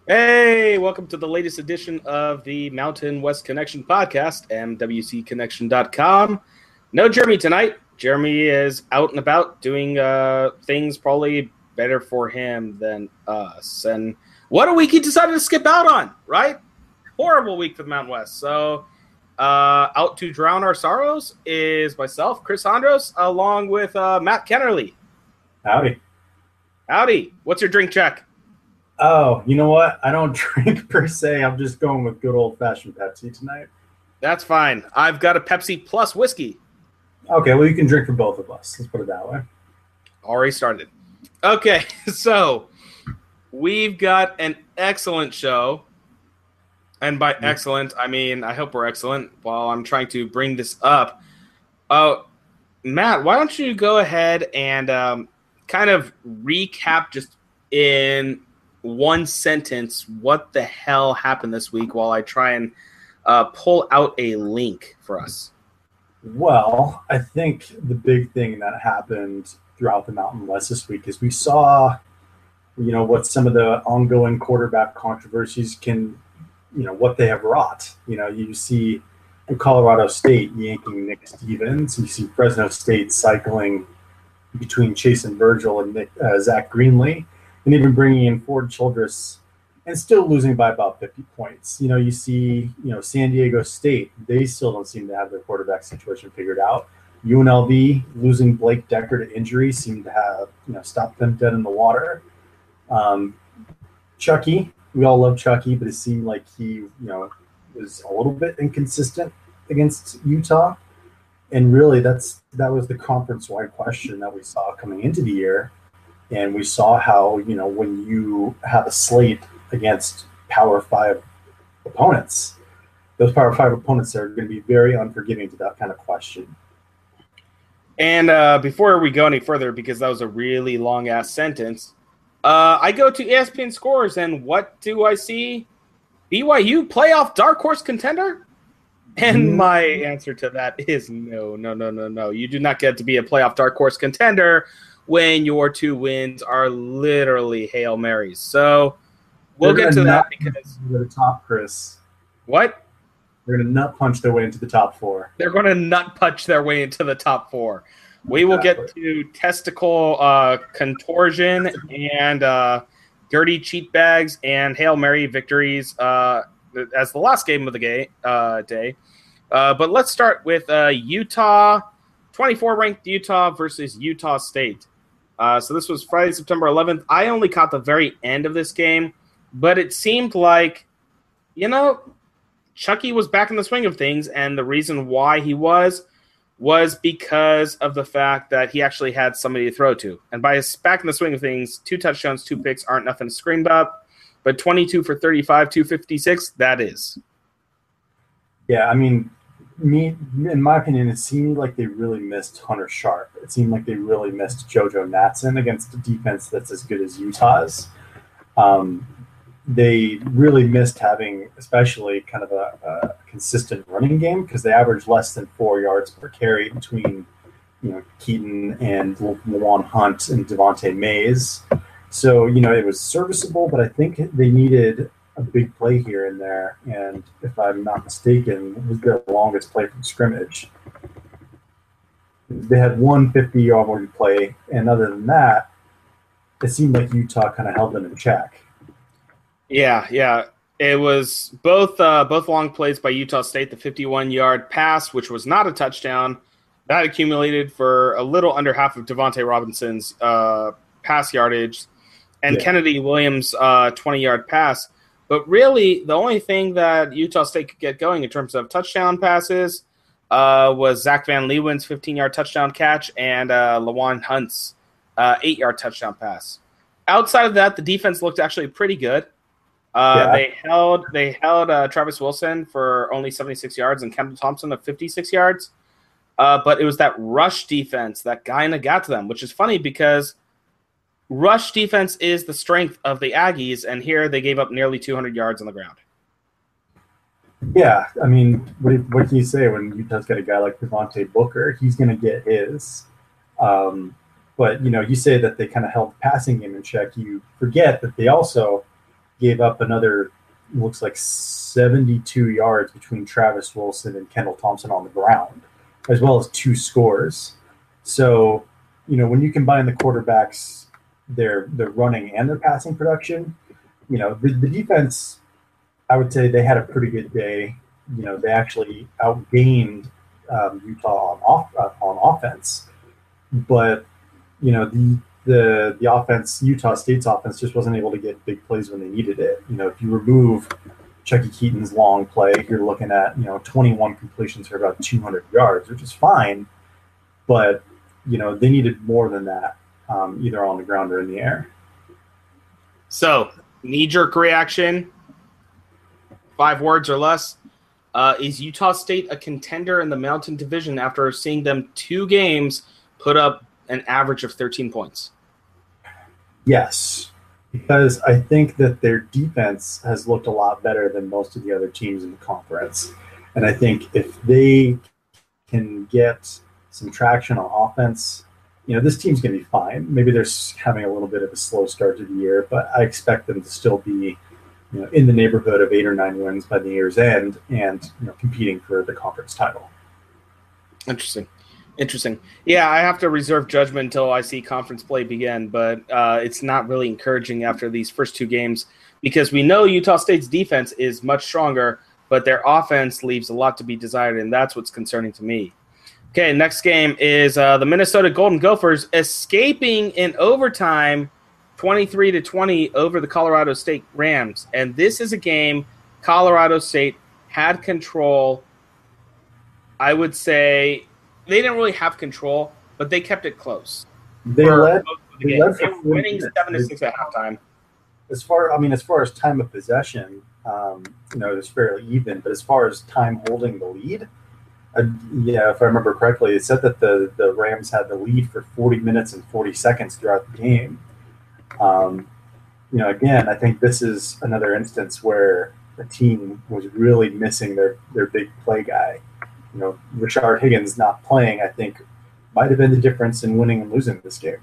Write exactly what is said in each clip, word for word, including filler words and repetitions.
Hey, welcome to the latest edition of the Mountain West Connection podcast, M W C connection dot com. No Jeremy tonight. Jeremy is out and about doing uh, things probably better for him than us. And what a week he decided to skip out on, right? Horrible week for the Mountain West. So uh, out to drown our sorrows is myself, Chris Hondros, along with uh, Matt Kennerly. Howdy. Howdy. What's your drink check? Oh, you know what? I don't drink per se. I'm just going with good old-fashioned Pepsi tonight. That's fine. I've got a Pepsi plus whiskey. Okay, well, you can drink for both of us. Let's put it that way. Already started. Okay, so we've got an excellent show. And by excellent, I mean, I hope we're excellent while I'm trying to bring this up. Uh, Matt, why don't you go ahead and um, kind of recap just in one sentence what the hell happened this week while I try and uh, pull out a link for us. Well, I think the big thing that happened throughout the Mountain West this week is we saw, you know, what some of the ongoing quarterback controversies can, you know, what they have wrought. You know, you see in Colorado State yanking Nick Stevens. You see Fresno State cycling between Chase and Virgil and Nick, uh, Zach Greenlee. And even bringing in Ford Childress and still losing by about fifty points. You know, you see, you know, San Diego State, they still don't seem to have their quarterback situation figured out. U N L V losing Blake Decker to injury seemed to have, you know, stopped them dead in the water. Um, Chucky, we all love Chucky, but it seemed like he, you know, was a little bit inconsistent against Utah. And really, that's that was the conference-wide question that we saw coming into the year. And we saw how, you know, when you have a slate against Power Five opponents, those Power Five opponents are going to be very unforgiving to that kind of question. And uh, before we go any further, because that was a really long-ass sentence, uh, I go to E S P N Scores, and what do I see? B Y U playoff dark horse contender? And mm. my answer to that is no, no, no, no, no. You do not get to be a playoff dark horse contender when your two wins are literally Hail Marys. So we'll They're get to that because – the top, Chris. What? They're going to nut punch their way into the top four. They're going to nut punch their way into the top four. We will exactly. get to testicle uh, contortion and uh, dirty cheat bags and Hail Mary victories uh, as the last game of the game, uh, day. Uh, but let's start with uh, Utah, twenty-four ranked Utah versus Utah State. Uh, so this was Friday, September eleventh. I only caught the very end of this game, but it seemed like, you know, Chucky was back in the swing of things, and the reason why he was was because of the fact that he actually had somebody to throw to. And by his back in the swing of things, two touchdowns, two picks aren't nothing to scream about, but twenty-two for thirty-five, two fifty-six, that is. Yeah, I mean, me, in my opinion, it seemed like they really missed Hunter Sharp. It seemed like they really missed JoJo Natson against a defense that's as good as Utah's. Um, they really missed having, especially kind of a, a consistent running game because they averaged less than four yards per carry between, you know, Keaton and Lawan Hunt and Devontae Mays. So, you know, it was serviceable, but I think they needed a big play here and there, and if I'm not mistaken, it was their longest play from scrimmage. They had one fifty-yard play, and other than that, it seemed like Utah kind of held them in check. Yeah, yeah. It was both uh, both long plays by Utah State, the fifty-one-yard pass, which was not a touchdown, that accumulated for a little under half of Devontae Robinson's uh, pass yardage, and yeah. Kennedy Williams' uh, twenty-yard pass. But really, the only thing that Utah State could get going in terms of touchdown passes uh, was Zach Van Leeuwen's fifteen-yard touchdown catch and uh, Lawan Hunt's uh, eight-yard touchdown pass. Outside of that, the defense looked actually pretty good. Uh, yeah. They held they held uh, Travis Wilson for only seventy-six yards and Kendall Thompson of fifty-six yards. Uh, but it was that rush defense that kind of got to them, which is funny because rush defense is the strength of the Aggies, and here they gave up nearly two hundred yards on the ground. Yeah, I mean, what, what can you say when Utah's got a guy like Devontae Booker? He's going to get his. Um, but, you know, you say that they kind of held the passing game in check. You forget that they also gave up another, looks like seventy-two yards between Travis Wilson and Kendall Thompson on the ground, as well as two scores. So, you know, when you combine the quarterbacks, their their running and their passing production, you know, the, the defense, I would say they had a pretty good day. You know, they actually outgained um, Utah on off uh, on offense, but you know the the the offense, Utah State's offense, just wasn't able to get big plays when they needed it. You know, if you remove Chucky Keaton's long play, you're looking at, you know, twenty-one completions for about two hundred yards, which is fine, but you know they needed more than that, um, either on the ground or in the air. So, knee-jerk reaction, five words or less. Uh, is Utah State a contender in the Mountain Division after seeing them two games put up an average of thirteen points? Yes, because I think that their defense has looked a lot better than most of the other teams in the conference. And I think if they can get some traction on offense, you know, this team's going to be fine. Maybe they're having a little bit of a slow start to the year, but I expect them to still be, you know, in the neighborhood of eight or nine wins by the year's end, and you know, competing for the conference title. Interesting, interesting. Yeah, I have to reserve judgment until I see conference play begin, but uh, it's not really encouraging after these first two games because we know Utah State's defense is much stronger, but their offense leaves a lot to be desired, and that's what's concerning to me. Okay, next game is uh, the Minnesota Golden Gophers escaping in overtime twenty-three to twenty over the Colorado State Rams. And this is a game Colorado State had control. I would say they didn't really have control, but they kept it close. They led, the they, led they were winning seven to six at halftime. As far, I mean, as far as time of possession, um, you know, it was fairly even. But as far as time holding the lead, uh, yeah, if I remember correctly, it said that the the Rams had the lead for forty minutes and forty seconds throughout the game. Um, you know, again, I think this is another instance where the team was really missing their, their big play guy. You know, Rashard Higgins not playing, I think, might have been the difference in winning and losing this game.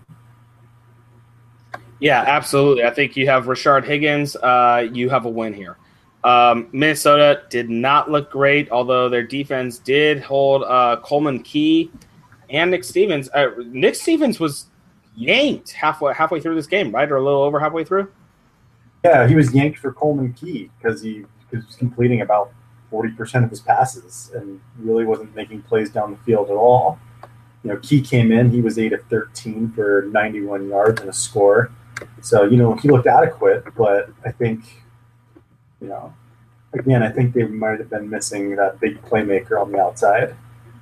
Yeah, absolutely. I think you have Rashard Higgins. Uh, you have a win here. Um, Minnesota did not look great, although their defense did hold uh, Coleman Key and Nick Stevens. Uh, Nick Stevens was yanked halfway halfway through this game, right? Or a little over halfway through? Yeah, he was yanked for Coleman Key because he, he was completing about forty percent of his passes and really wasn't making plays down the field at all. You know, Key came in, he was eight of thirteen for ninety-one yards and a score. So, you know, he looked adequate, but I think, you know, again, I think they might have been missing that big playmaker on the outside.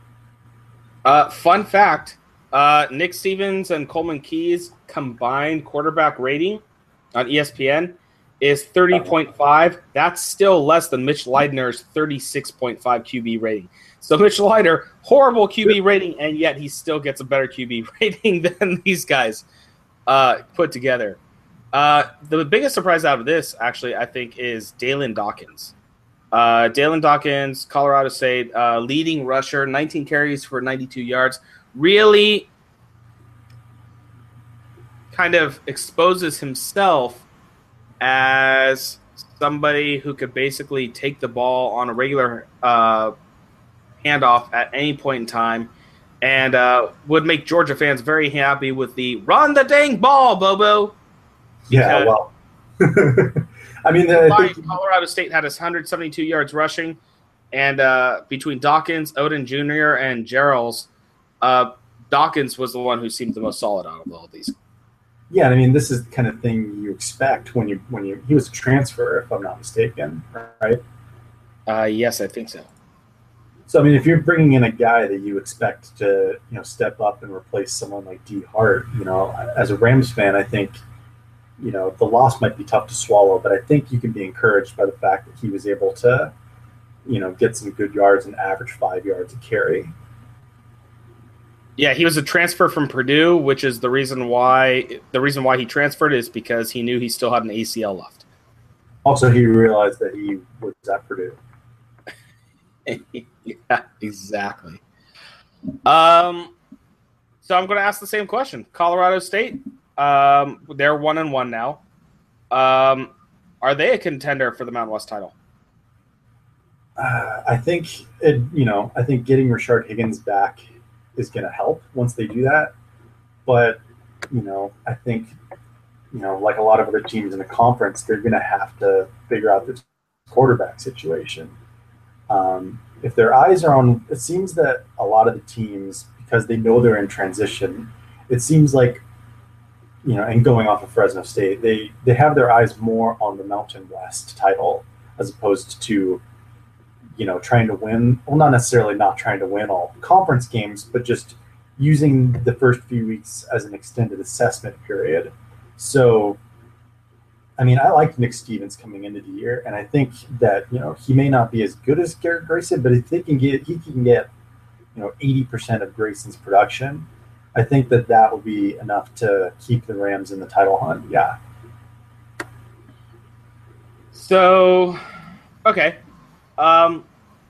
Uh, fun fact, uh, Nick Stevens and Coleman Key's combined quarterback rating on E S P N is thirty point five. That's still less than Mitch Leidner's thirty-six point five Q B rating. So Mitch Leidner, horrible Q B rating, and yet he still gets a better Q B rating than these guys uh, put together. Uh, the biggest surprise out of this, actually, I think, is Dalen Dawkins. Uh, Dalen Dawkins, Colorado State, uh, leading rusher, nineteen carries for ninety-two yards, really kind of exposes himself as somebody who could basically take the ball on a regular uh, handoff at any point in time and uh, would make Georgia fans very happy with the run the dang ball, Bobo. Yeah, well. I mean, I think Colorado State had one hundred seventy-two yards rushing, and uh, between Dawkins, Odin Junior, and Gerald's, uh, Dawkins was the one who seemed the most solid out of all of these. Yeah, I mean, this is the kind of thing you expect when you when you he was a transfer, if I'm not mistaken, right? Uh, yes, I think so. So I mean, if you're bringing in a guy that you expect to, you know, step up and replace someone like D Hart, you know, as a Rams fan, I think, you know, the loss might be tough to swallow, but I think you can be encouraged by the fact that he was able to, you know, get some good yards and average five yards a carry. Yeah, he was a transfer from Purdue, which is the reason why the reason why he transferred is because he knew he still had an A C L left. Also, he realized that he was at Purdue. Yeah, exactly. Um, so I'm going to ask the same question. Colorado State, um, they're one and one now. Um, Are they a contender for the Mountain West title? Uh, I think it, you know, I think getting Rashard Higgins back is going to help once they do that. But, you know, I think, you know, like a lot of other teams in the conference, they're going to have to figure out this quarterback situation. Um, if their eyes are on, it seems that a lot of the teams, because they know they're in transition, it seems like, you know, and going off of Fresno State, they, they have their eyes more on the Mountain West title as opposed to, you know, trying to win, well, not necessarily not trying to win all conference games, but just using the first few weeks as an extended assessment period. So, I mean, I liked Nick Stevens coming into the year, and I think that, you know, he may not be as good as Garrett Grayson, but if they can get, he can get, you know, eighty percent of Grayson's production, I think that that will be enough to keep the Rams in the title hunt. Yeah. So, okay. Um,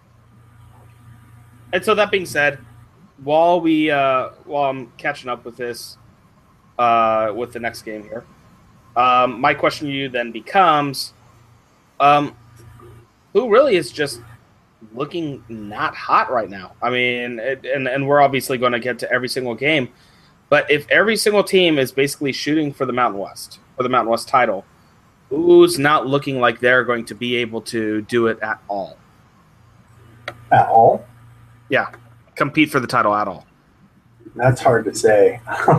and so that being said, while we uh, while I'm catching up with this, uh, with the next game here, um, my question to you then becomes, um, who really is just looking not hot right now? I mean, it, and and we're obviously going to get to every single game, but if every single team is basically shooting for the Mountain West, for the Mountain West title, who's not looking like they're going to be able to do it at all? At all? Yeah, compete for the title at all. That's hard to say.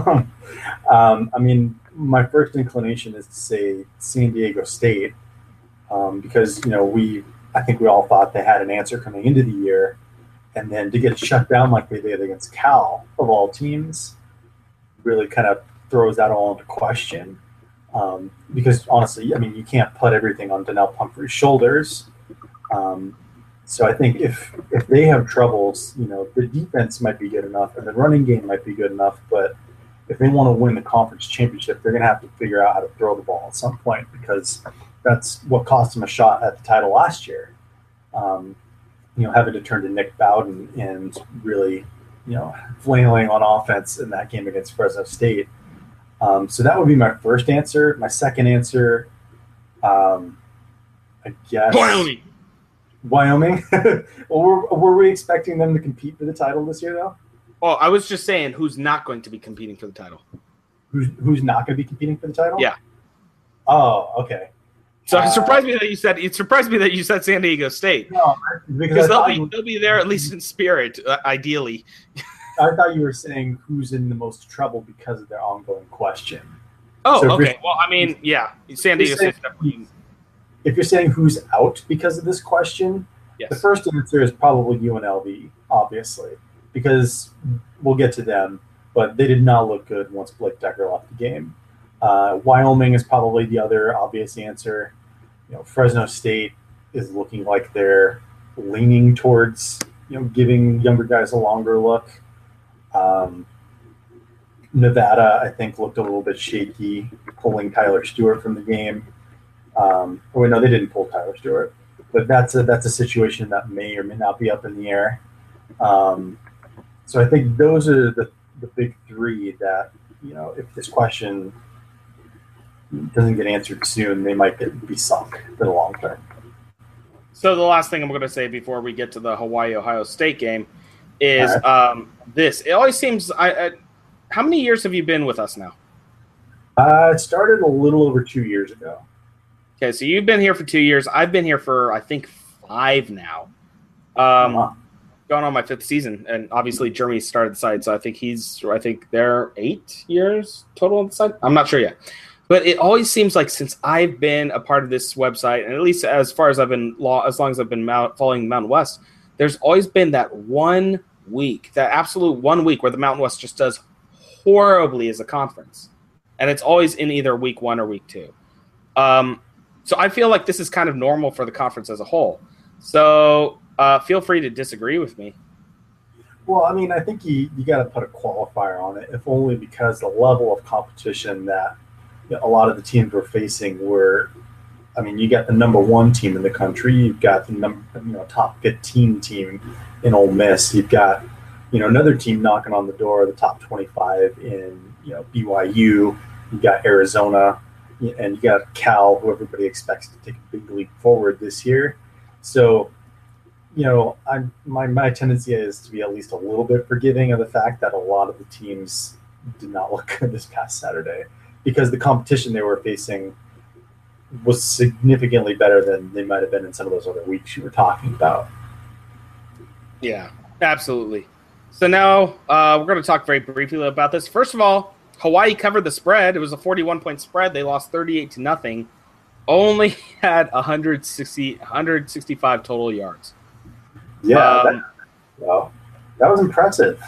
um, I mean, my first inclination is to say San Diego State, um, because, you know, we, I think we all thought they had an answer coming into the year, and then to get shut down like they did against Cal, of all teams, really kind of throws that all into question. Um, because honestly, I mean, you can't put everything on Donnell Pumphrey's shoulders. Um, so I think if if they have troubles, you know, the defense might be good enough and the running game might be good enough, but if they want to win the conference championship, they're going to have to figure out how to throw the ball at some point, because that's what cost them a shot at the title last year. Um, you know, having to turn to Nick Bowden and really, you know, flailing on offense in that game against Fresno State. Um, so that would be my first answer. My second answer, um, I guess Wyoming. Wyoming. Well, were, were we expecting them to compete for the title this year, though? Well, I was just saying who's not going to be competing for the title. Who's who's not going to be competing for the title? Yeah. Oh, okay. So uh, it surprised me that you said it surprised me that you said San Diego State. No, because they'll be they'll be there at least in spirit, uh, ideally. I thought you were saying who's in the most trouble because of their ongoing question. Oh, so okay. Well, I mean, yeah, San Diego State definitely. If you're saying who's out because of this question, yes. The first answer is probably U N L V, obviously, because we'll get to them, but they did not look good once Blake Decker left the game. Uh, Wyoming is probably the other obvious answer. You know, Fresno State is looking like they're leaning towards, you know, giving younger guys a longer look. Um, Nevada, I think, looked a little bit shaky, pulling Tyler Stewart from the game. Um, oh, no, they didn't pull Tyler Stewart, but that's a that's a situation that may or may not be up in the air. Um, so I think those are the, the big three that, you know, if this question doesn't get answered soon, they might get, be sunk for the long term. So the last thing I'm going to say before we get to the Hawaii-Ohio State game is right. um, this. It always seems I, I – how many years have you been with us now? Uh, it started a little over two years ago. Okay, so you've been here for two years. I've been here for, I think, five now. Um, uh-huh. Going on my fifth season. And obviously Jeremy started the site, so I think he's – I think they're eight years total on the site. I'm not sure yet. But it always seems like since I've been a part of this website, and at least as far as I've been, as long as I've been following Mountain West, there's always been that one week, that absolute one week where the Mountain West just does horribly as a conference. And it's always in either week one or week two. Um, so I feel like this is kind of normal for the conference as a whole. So uh, feel free to disagree with me. Well, I mean, I think you, you got to put a qualifier on it, if only because the level of competition that a lot of the teams we're facing were, I mean, you got the number one team in the country, you've got the number, you know, top fifteen team in Ole Miss, you've got, you know, another team knocking on the door, the top twenty-five in, you know, B Y U, you've got Arizona, and you got Cal, who everybody expects to take a big leap forward this year. So, you know, I'm my my tendency is to be at least a little bit forgiving of the fact that a lot of the teams did not look good this past Saturday because the competition they were facing was significantly better than they might have been in some of those other weeks you were talking about. Yeah, absolutely. So now uh, we're going to talk very briefly about this. First of all, Hawaii covered the spread. It was a forty-one point spread. They lost thirty-eight to nothing. Only had one hundred sixty, one hundred sixty-five total yards. Yeah, um, that, well, that was impressive.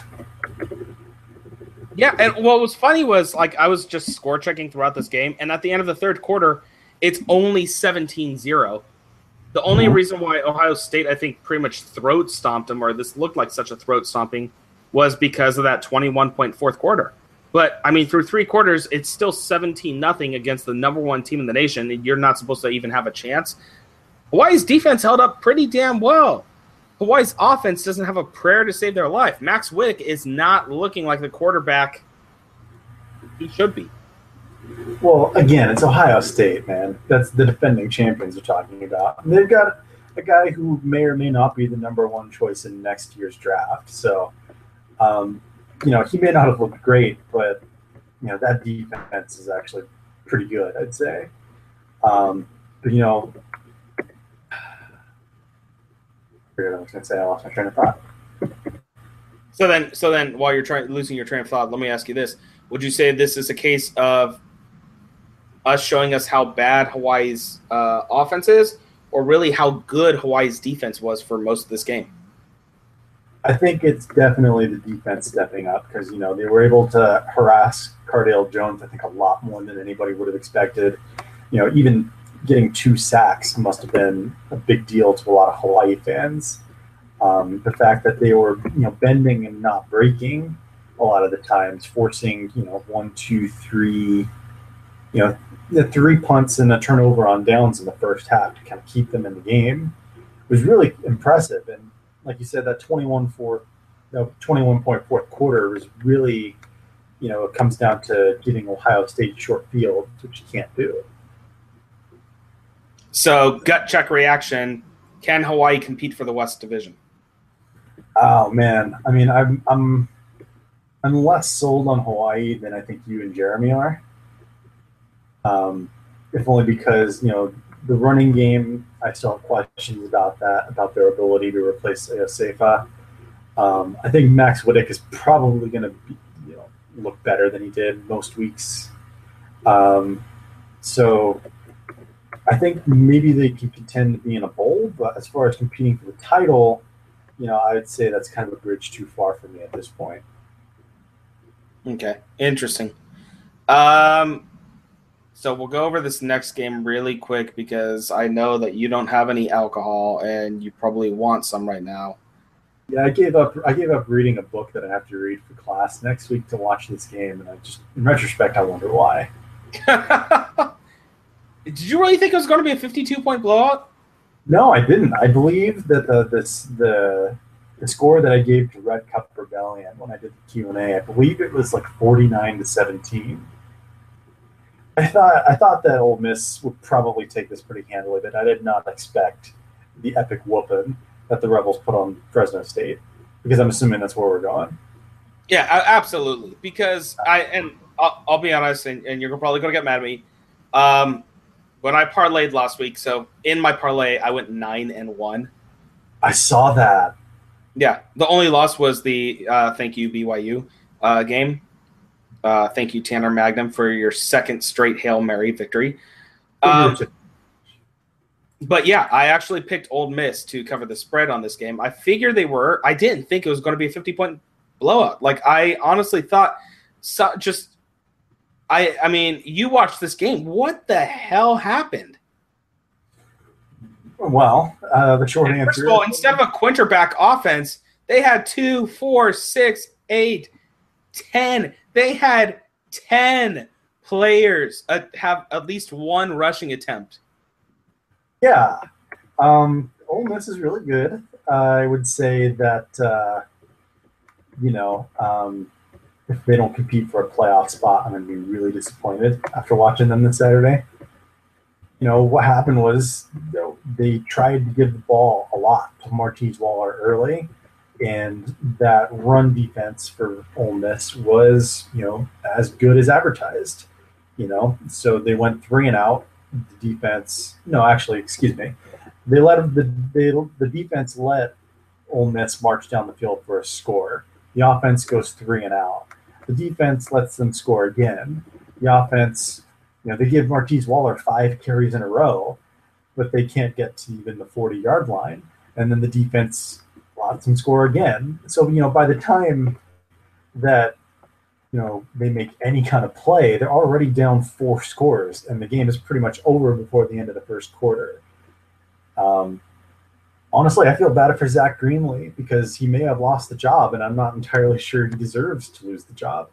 Yeah, and what was funny was like I was just score checking throughout this game, and at the end of the third quarter, it's only seventeen zero. The only mm-hmm. reason why Ohio State, I think, pretty much throat stomped them, or this looked like such a throat stomping, was because of that twenty-one point fourth quarter. But, I mean, through three quarters, it's still seventeen nothing against the number one team in the nation, and you're not supposed to even have a chance. Hawaii's defense held up pretty damn well. Hawaii's offense doesn't have a prayer to save their life. Max Wick is not looking like the quarterback he should be. Well, again, it's Ohio State, man. That's the defending champions we're talking about. And they've got a guy who may or may not be the number one choice in next year's draft. So, um, you know, he may not have looked great, but, you know, that defense is actually pretty good, I'd say. Um, but, you know, I forget what I was going to say. I lost my train of thought. So then, so then, while you're trying losing your train of thought, let me ask you this. Would you say this is a case of us showing us how bad Hawaii's uh, offense is, or really how good Hawaii's defense was for most of this game? I think it's definitely the defense stepping up because, you know, they were able to harass Cardale Jones, I think, a lot more than anybody would have expected. You know, even getting two sacks must have been a big deal to a lot of Hawaii fans. Um, the fact that they were, you know, bending and not breaking a lot of the times, forcing, you know, one, two, three, you know, the three punts and a turnover on downs in the first half to kind of keep them in the game was really impressive. And like you said, that twenty-one fourth, no, twenty-one point fourth quarter was really, you know, it comes down to getting Ohio State short field, which you can't do. So, gut check reaction: can Hawaii compete for the West Division? Oh man, I mean, I'm I'm I'm less sold on Hawaii than I think you and Jeremy are. Um, if only because, you know, the running game, I still have questions about that, about their ability to replace Sefa. Um, I think Max Wittek is probably going to be, you know, look better than he did most weeks. Um, so I think maybe they can contend to be in a bowl, but as far as competing for the title, you know, I would say that's kind of a bridge too far for me at this point. Okay, interesting. Um, so we'll go over this next game really quick because I know that you don't have any alcohol and you probably want some right now. Yeah, I gave up. I gave up reading a book that I have to read for class next week to watch this game, and I just, in retrospect, I wonder why. Did you really think it was going to be a fifty-two point blowout? No, I didn't. I believe that the this the the score that I gave to Red Cup Rebellion when I did the Q and A, I believe it was like forty-nine to seventeen. I thought I thought that Ole Miss would probably take this pretty handily, but I did not expect the epic whooping that the Rebels put on Fresno State, because I'm assuming that's where we're going. Yeah, absolutely. Because I and I'll, I'll be honest, and, and you're probably going to get mad at me. Um, when I parlayed last week, so in my parlay, I went nine and one. I saw that. Yeah, the only loss was the uh, thank you B Y U uh, game. Uh, thank you Tanner Magnum for your second straight Hail Mary victory. Um, but yeah, I actually picked Ole Miss to cover the spread on this game. I figured they were. I didn't think it was going to be a fifty point blowout. Like I honestly thought, so, just I. I mean, you watched this game. What the hell happened? Well, uh, the short answer. First of all, instead of a quarterback offense, they had two, four, six, eight, ten. They had ten players uh, have at least one rushing attempt. Yeah, um, Ole Miss is really good. Uh, I would say that uh, you know um, if they don't compete for a playoff spot, I'm going to be really disappointed after watching them this Saturday. You know, what happened was, you know, they tried to give the ball a lot to Marquise Waller early, and that run defense for Ole Miss was, you know, as good as advertised. You know, so they went three and out. The defense, no, actually, excuse me, they let the they, the defense let Ole Miss march down the field for a score. The offense goes three and out. The defense lets them score again. The offense, you know, they give Marquise Waller five carries in a row, but they can't get to even the forty-yard line. And then the defense lets them score again. So, you know, by the time that, you know, they make any kind of play, they're already down four scores, and the game is pretty much over before the end of the first quarter. Um, honestly, I feel bad for Zach Greenlee because he may have lost the job, and I'm not entirely sure he deserves to lose the job.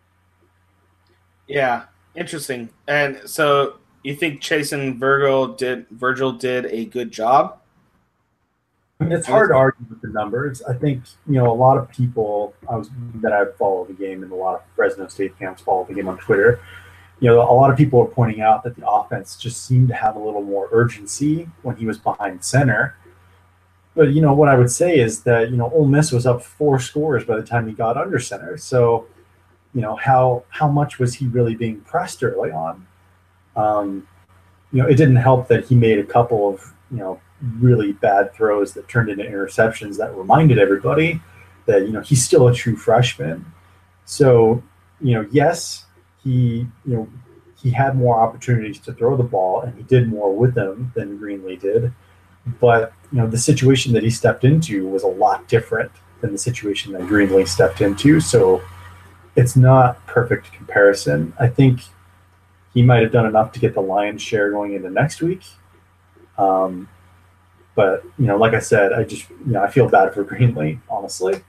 Yeah, interesting. And so you think Chasen Virgil did Virgil did a good job? I mean, it's hard to argue with the numbers. I think, you know, a lot of people I was that I follow the game, and a lot of Fresno State fans follow the game on Twitter. You know, a lot of people are pointing out that the offense just seemed to have a little more urgency when he was behind center. But, you know, what I would say is that, you know, Ole Miss was up four scores by the time he got under center. So, you know, how how much was he really being pressed early on? Um, you know, it didn't help that he made a couple of, you know, really bad throws that turned into interceptions that reminded everybody that, you know, he's still a true freshman. So, you know, yes, he, you know, he had more opportunities to throw the ball, and he did more with them than Greenlee did. But, you know, the situation that he stepped into was a lot different than the situation that Greenlee stepped into. So it's not perfect comparison. I think he might have done enough to get the lion's share going into next week. Um, But, you know, like I said, I just, you know, I feel bad for Greenlee, honestly.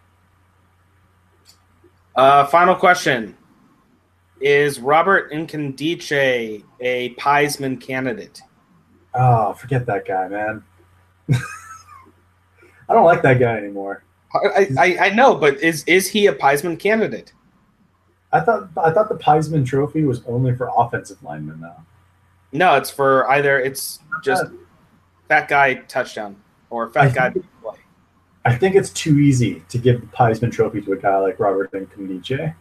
Uh, final question. Is Robert Nkemdiche a Heisman candidate? Oh, forget that guy, man. I don't like that guy anymore. I, I, I know, but is is he a Heisman candidate? I thought I thought the Heisman Trophy was only for offensive linemen, though. No, it's for either it's just Uh, fat guy touchdown or fat I guy think- play. I think it's too easy to give the Heisman Trophy to a guy like Robert Nkemdiche.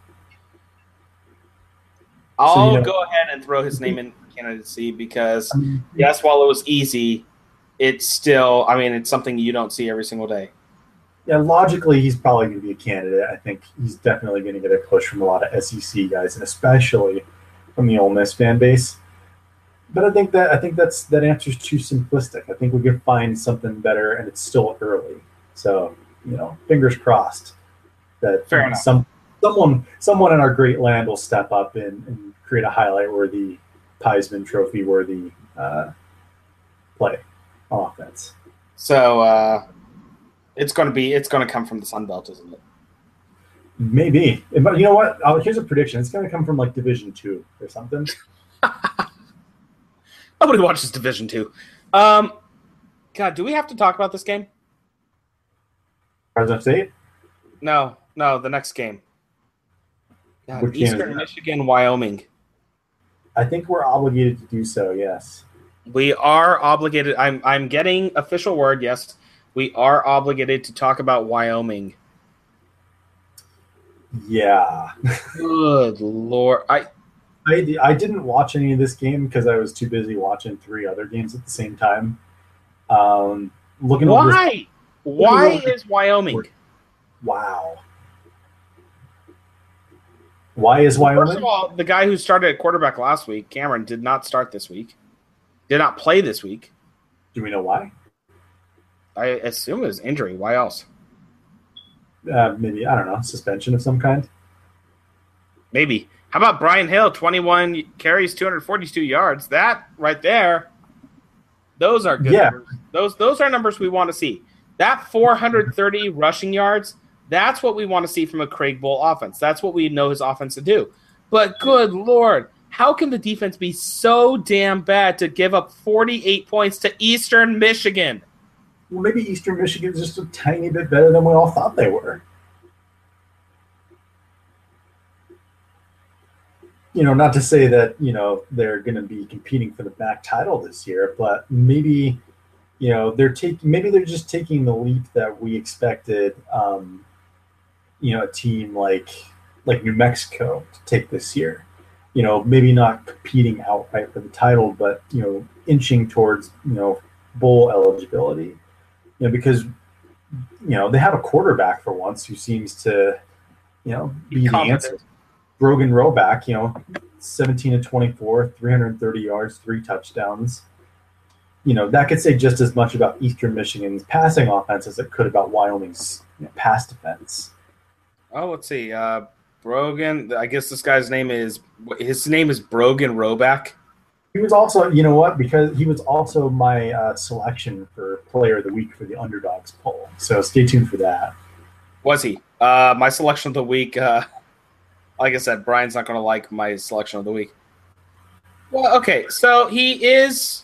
I'll you know- go ahead and throw his name in candidacy because I mean, yes, while it was easy, it's still, I mean, it's something you don't see every single day. yeah, logically, he's probably going to be a candidate. I think he's definitely going to get a push from a lot of S E C guys, and especially from the Ole Miss fan base. But I think that I think that's that answer's too simplistic. I think we could find something better, and it's still early. So, you know, fingers crossed that Fair enough. some someone someone in our great land will step up and, and create a highlight-worthy, Heisman Trophy-worthy uh, play on offense. So uh, it's going to be, it's going to come from the Sun Belt, isn't it? Maybe, but you know what? Oh, here's a prediction: it's going to come from like Division Two or something. Nobody watches Division Two. Um, God, do we have to talk about this game? Fresno State. No, no, the next game. God, Which game is Eastern that? Michigan, Wyoming. I think we're obligated to do so. Yes. We are obligated. I'm I'm getting official word. Yes, we are obligated to talk about Wyoming. Yeah. Good Lord, I I, I didn't watch any of this game because I was too busy watching three other games at the same time. Um, looking over this, why why over- is Wyoming? wow. Why is Wyoming? First of all, the guy who started at quarterback last week, Cameron, did not start this week. Did not play this week. Do we know why? I assume it was injury. Why else? Uh, maybe, I don't know, suspension of some kind. Maybe. How about Brian Hill, twenty-one carries, two hundred forty-two yards? That right there, those are good Yeah. numbers. Those, those are numbers we want to see. That four hundred thirty rushing yards, that's what we want to see from a Craig Bowl offense. That's what we know his offense to do. But good Lord, how can the defense be so damn bad to give up forty-eight points to Eastern Michigan? Well, maybe Eastern Michigan's just a tiny bit better than we all thought they were. you know, not to say that, you know, they're going to be competing for the back title this year, but maybe, you know, they're taking, maybe they're just taking the leap that we expected, um, you know, a team like, like New Mexico to take this year. You know, maybe not competing outright for the title, but, you know, inching towards, you know, bowl eligibility. You know, because, you know, they have a quarterback for once who seems to, you know, be the answer. Brogan Roback, you know, seventeen to twenty-four, three hundred thirty yards, three touchdowns. You know, that could say just as much about Eastern Michigan's passing offense as it could about Wyoming's, you know, pass defense. Oh, let's see. Uh, Brogan, I guess this guy's name is, his name is Brogan Roback. He was also, you know what, because he was also my uh, selection for Player of the Week for the Underdogs poll. So stay tuned for that. Was he? Uh, my selection of the week, uh, like I said, Brian's not going to like my selection of the week. Well, okay, so he is,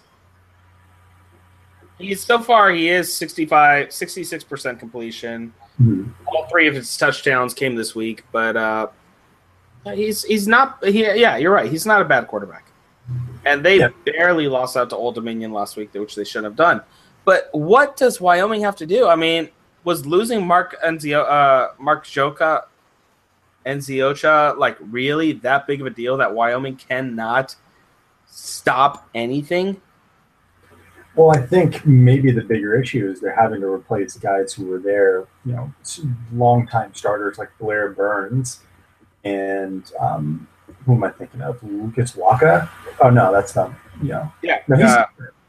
he's so far, he is sixty-five, sixty-six percent completion. Mm-hmm. All three of his touchdowns came this week, but uh, he's he's not, he, yeah, you're right, he's not a bad quarterback. And they yeah. barely lost out to Old Dominion last week, which they shouldn't have done. But what does Wyoming have to do? I mean, was losing Mark Enzio, uh, Mark Joka Nziocha like really that big of a deal that Wyoming cannot stop anything? Well, I think maybe the bigger issue is they're having to replace guys who were there, you know, longtime starters like Blair Burns and um, who am I thinking of? Lucas Waka? Oh no, that's not. You know, yeah. No, uh,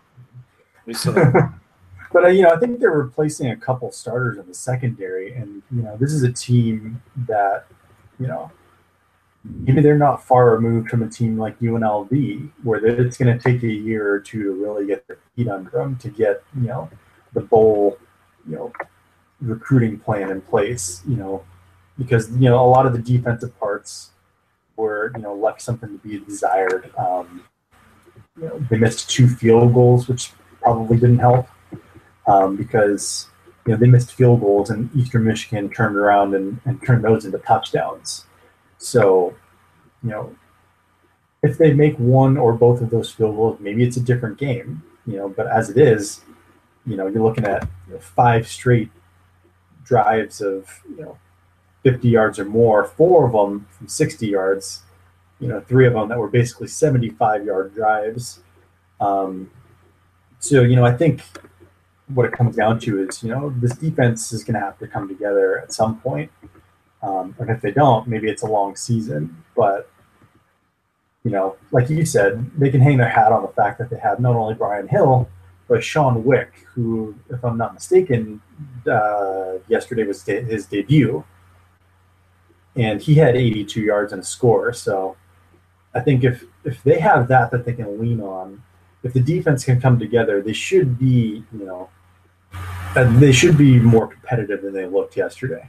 but uh, you know, I think they're replacing a couple starters in the secondary, and you know, this is a team that, you know, maybe they're not far removed from a team like U N L V, where it's going to take a year or two to really get their feet under them to get, you know, the bowl, you know, recruiting plan in place, you know, because, you know, a lot of the defensive parts were, you know, left something to be desired. Um, you know, they missed two field goals, which probably didn't help um, because, you know, they missed field goals and Eastern Michigan turned around and, and turned those into touchdowns. So, you know, if they make one or both of those field goals, maybe it's a different game, you know, but as it is, you know, you're looking at you know, five straight drives of, you know, fifty yards or more, four of them from sixty yards, you know, three of them that were basically seventy-five yard drives. Um, so, you know, I think what it comes down to is, you know, this defense is going to have to come together at some point. Um, and if they don't, maybe it's a long season. But, you know, like you said, they can hang their hat on the fact that they have not only Brian Hill, but Sean Wick, who, if I'm not mistaken, uh, yesterday was de- his debut. And he had eighty-two yards and a score. So I think if, if they have that that they can lean on, if the defense can come together, they should be, you know, uh, they should be more competitive than they looked yesterday.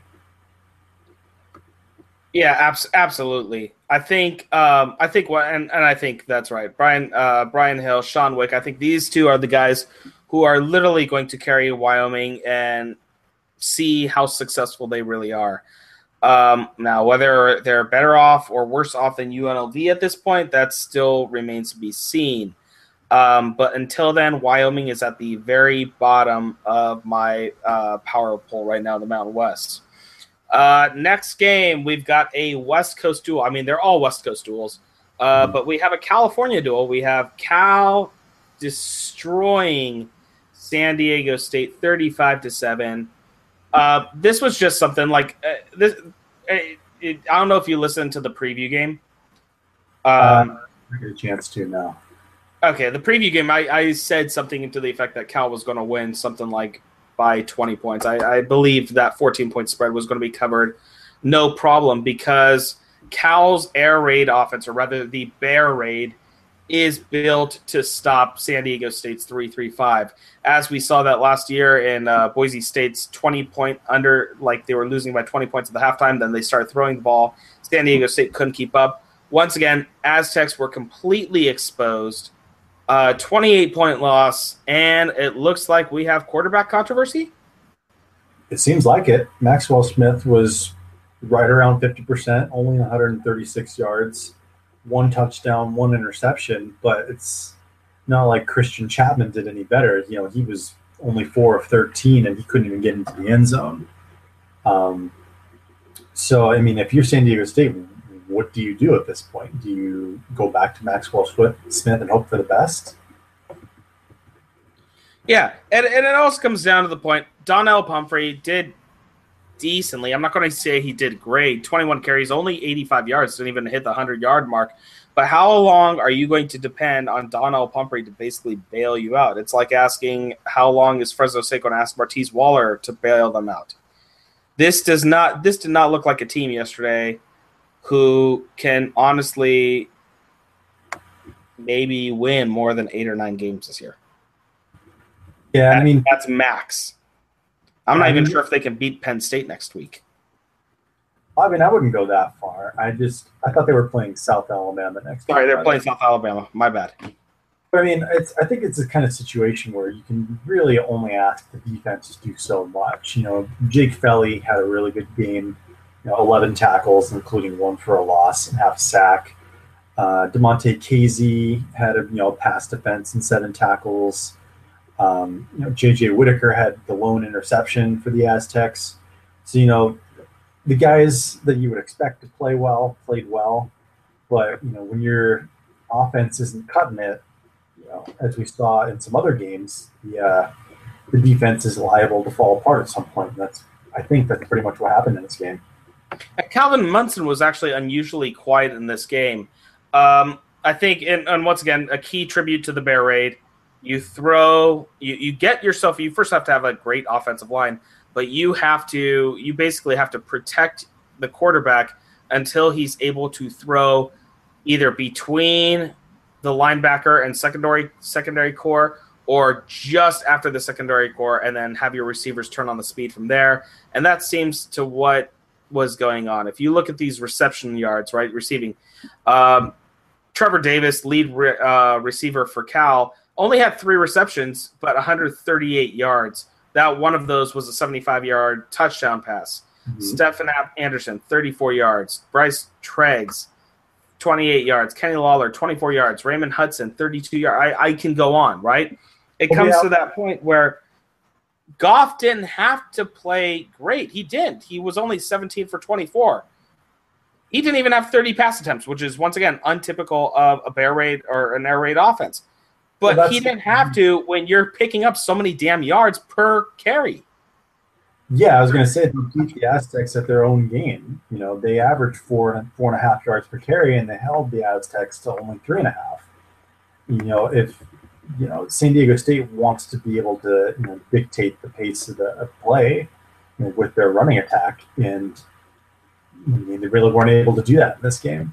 Yeah, abs- absolutely. I think, um, I think, what, and, and I think that's right. Brian, uh, Brian Hill, Sean Wick. I think these two are the guys who are literally going to carry Wyoming and see how successful they really are. Um, now, whether they're better off or worse off than U N L V at this point, that still remains to be seen. Um, but until then, Wyoming is at the very bottom of my uh, power poll right now in the Mountain West. Uh, next game, we've got a West Coast duel. I mean, they're all West Coast duels, uh, but we have a California duel. We have Cal destroying San Diego State thirty-five to seven. Uh, this was just something like uh, this. It, it, I don't know if you listened to the preview game. Um, I get a chance to now. Okay, the preview game, I, I said something to the effect that Cal was going to win something like by twenty points. I, I believed that fourteen-point spread was going to be covered no problem because Cal's air raid offense, or rather the bear raid, is built to stop San Diego State's three three five. As we saw that last year in uh, Boise State's twenty-point under, like they were losing by twenty points at the halftime, then they started throwing the ball. San Diego State couldn't keep up. Once again, Aztecs were completely exposed. Uh, twenty-eight point loss, and it looks like we have quarterback controversy? It seems like it. Maxwell Smith was right around fifty percent, only one hundred thirty-six yards, one touchdown, one interception, but it's not like Christian Chapman did any better. You know, he was only four of thirteen, and he couldn't even get into the end zone. Um, so, I mean, if you're San Diego State, what do you do at this point? Do you go back to Maxwell Smith and hope for the best? Yeah, and, and it also comes down to the point, Donnell Pumphrey did decently. I'm not going to say he did great. twenty-one carries, only eighty-five yards, didn't even hit the hundred-yard mark. But how long are you going to depend on Donnell Pumphrey to basically bail you out? It's like asking how long is Fresno State going to ask Martese Waller to bail them out. This does not. This did not look like a team yesterday who can honestly maybe win more than eight or nine games this year. Yeah, I mean that's max. I'm not I mean, even sure if they can beat Penn State next week. I mean, I wouldn't go that far. I just I thought they were playing South Alabama next. Sorry, week, they're playing South Alabama. My bad. But I mean, it's I think it's a kind of situation where you can really only ask the defense to do so much. You know, Jake Felly had a really good game. You know, eleven tackles, including one for a loss and half a sack. Uh, DeMonte Casey had a you know pass defense and seven tackles. Um, you know, J J Whitaker had the lone interception for the Aztecs. So, you know, the guys that you would expect to play well played well. But, you know, when your offense isn't cutting it, you know, as we saw in some other games, the, uh, the defense is liable to fall apart at some point. And that's, I think that's pretty much what happened in this game. Calvin Munson was actually unusually quiet in this game. Um, I think, and, and once again, a key tribute to the Bear Raid. You throw, you, you get yourself, you first have to have a great offensive line, but you have to, you basically have to protect the quarterback until he's able to throw either between the linebacker and secondary secondary core or just after the secondary core and then have your receivers turn on the speed from there. And that seems to what was going on. If you look at these reception yards, right, receiving, um, Trevor Davis, lead re- uh, receiver for Cal, only had three receptions, but one hundred thirty-eight yards. That one of those was a seventy-five-yard touchdown pass. Mm-hmm. Stephen Anderson, thirty-four yards. Bryce Treggs, twenty-eight yards. Kenny Lawler, twenty-four yards. Raymond Hudson, thirty-two yards. I, I can go on, right? It comes oh, yeah. to that point where Goff didn't have to play great. He didn't. He was only seventeen for twenty-four. He didn't even have thirty pass attempts, which is, once again, untypical of a Bear Raid or an Air Raid offense. But well, he didn't have to when you're picking up so many damn yards per carry. Yeah, I was going to say, they beat the Aztecs at their own game. You know, they averaged four, four and a half yards per carry, and they held the Aztecs to only three and a half. You know, if, you know, San Diego State wants to be able to, you know, dictate the pace of the of play, you know, with their running attack, and I mean, they really weren't able to do that in this game.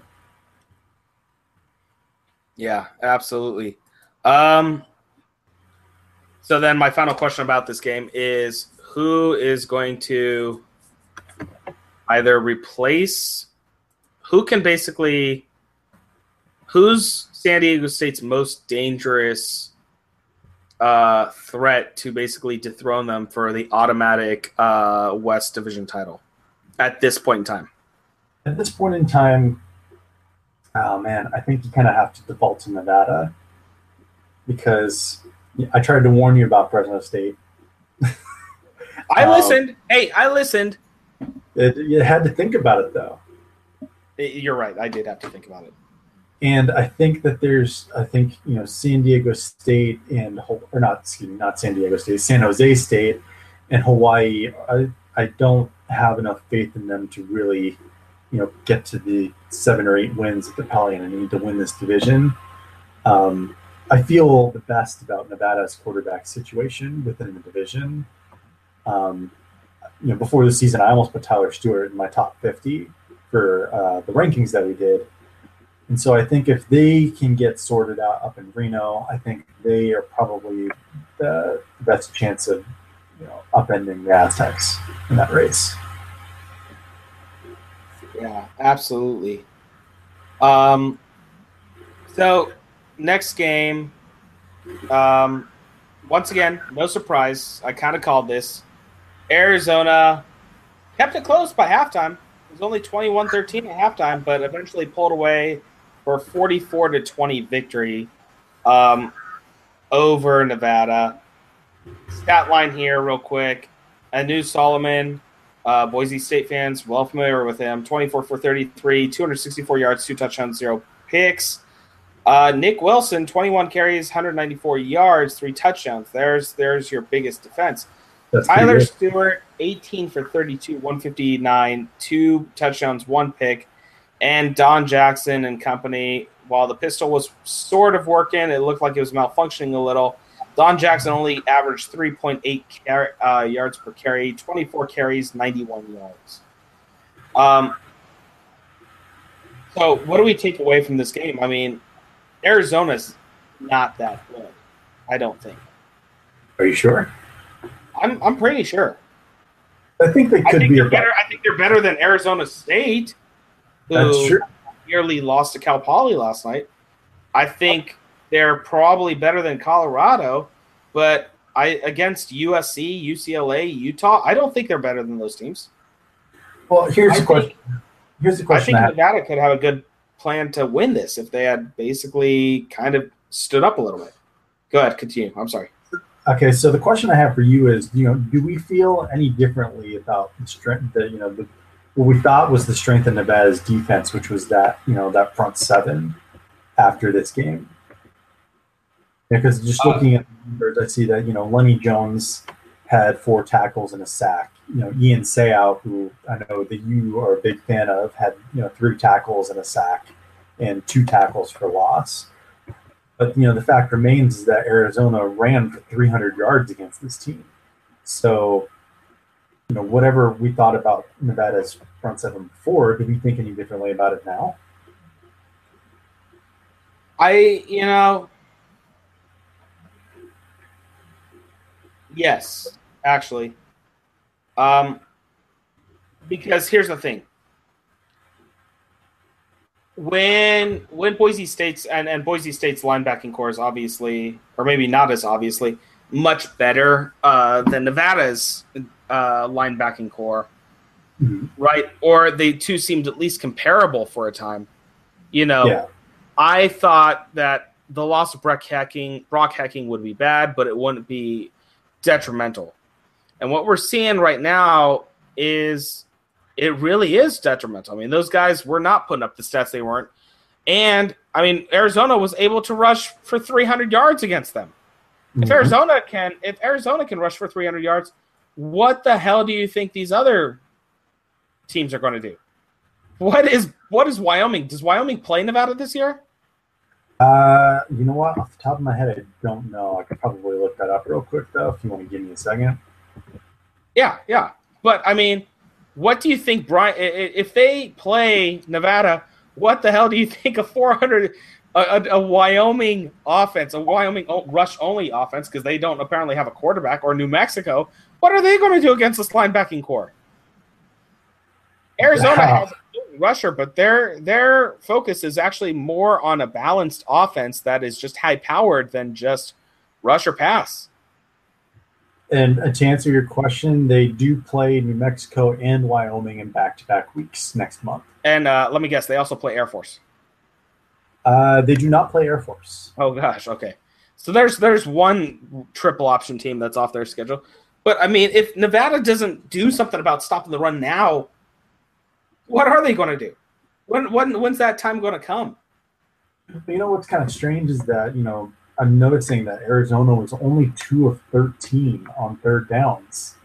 Yeah, absolutely. Um, so then my final question about this game is who is going to either replace, who can basically, who's San Diego State's most dangerous uh, threat to basically dethrone them for the automatic uh, West Division title at this point in time? At this point in time, oh man, I think you kind of have to default to Nevada. Because I tried to warn you about Fresno State. I um, listened. Hey, I listened. It, you had to think about it, though. You're right. I did have to think about it. And I think that there's, I think, you know, San Diego State and, or not, excuse me, not San Diego State, San Jose State and Hawaii, I, I don't have enough faith in them to really, you know, get to the seven or eight wins that they're probably going to need to win this division. Um, I feel the best about Nevada's quarterback situation within the division. Um, you know, before the season, I almost put Tyler Stewart in my top fifty for uh, the rankings that we did. And so I think if they can get sorted out up in Reno, I think they are probably the best chance of, you know, upending the Aztecs in that race. Yeah, absolutely. Um, so next game, um, once again, no surprise. I kind of called this. Arizona kept it close by halftime. It was only twenty-one thirteen at halftime, but eventually pulled away for a forty-four to twenty victory um, over Nevada. Stat line here, real quick. Anu Solomon, uh, Boise State fans, well familiar with him. twenty-four for thirty-three, two hundred sixty-four yards, two touchdowns, zero picks. Uh, Nick Wilson, twenty-one carries, one hundred ninety-four yards, three touchdowns. There's there's your biggest defense. That's Tyler Stewart, eighteen for thirty-two, one fifty-nine, two touchdowns, one pick. And Don Jackson and company, while the pistol was sort of working, it looked like it was malfunctioning a little. Don Jackson only averaged three point eight car- uh, yards per carry, twenty-four carries, ninety-one yards. Um, so what do we take away from this game? I mean, Arizona's not that good, I don't think. Are you sure? I'm I'm pretty sure. I think they could I think be they're a better. I think they're better than Arizona State, who That's true. nearly lost to Cal Poly last night. I think they're probably better than Colorado, but I against U S C, U C L A, Utah, I don't think they're better than those teams. Well, here's I the question. think- Here's the I question. think I have. Nevada could have a good plan to win this if they had basically kind of stood up a little bit. Go ahead, continue. I'm sorry. Okay, so the question I have for you is, you know, do we feel any differently about the strength that, you know, the, what we thought was the strength of Nevada's defense, which was that, you know, that front seven after this game? Because just looking at the numbers, I see that, you know, Lenny Jones had four tackles and a sack. You know, Ian Seau, who I know that you are a big fan of, had, you know, three tackles and a sack and two tackles for loss. But, you know, the fact remains is that Arizona ran for three hundred yards against this team. So, you know, whatever we thought about Nevada's front seven before, do we think any differently about it now? I, you know, yes, actually. Um, because here's the thing. When when Boise State's and, and Boise State's linebacking core is obviously, or maybe not as obviously, much better uh, than Nevada's uh, linebacking core, Mm-hmm. right? Or they two seemed at least comparable for a time. You know, Yeah. I thought that the loss of Brock Hacking, Brock Hacking would be bad, but it wouldn't be detrimental. And what we're seeing right now is it really is detrimental. I mean, those guys were not putting up the stats they weren't. And, I mean, Arizona was able to rush for three hundred yards against them. If Mhm. Arizona can if Arizona can rush for three hundred yards, what the hell do you think these other teams are going to do? What is what is Wyoming? Does Wyoming play Nevada this year? Uh, you know what? Off the top of my head, I don't know. I could probably look that up real quick, though, if you want to give me a second. Yeah, yeah. But, I mean, what do you think, Brian, if they play Nevada, what the hell do you think a four hundred, a, a, a Wyoming offense, a Wyoming rush-only offense, because they don't apparently have a quarterback, or New Mexico, what are they going to do against this linebacking core? Arizona Wow. has a good rusher, but their their focus is actually more on a balanced offense that is just high-powered than just rush or pass. And uh, to answer your question, they do play New Mexico and Wyoming in back-to-back weeks next month. And uh, let me guess, they also play Air Force. Uh, they do not play Air Force. Oh gosh, okay. So there's there's one triple option team that's off their schedule. But I mean, if Nevada doesn't do something about stopping the run now, what are they going to do? When when when's that time going to come? But you know what's kind of strange is that, you know, I'm noticing that Arizona was only two of thirteen on third downs.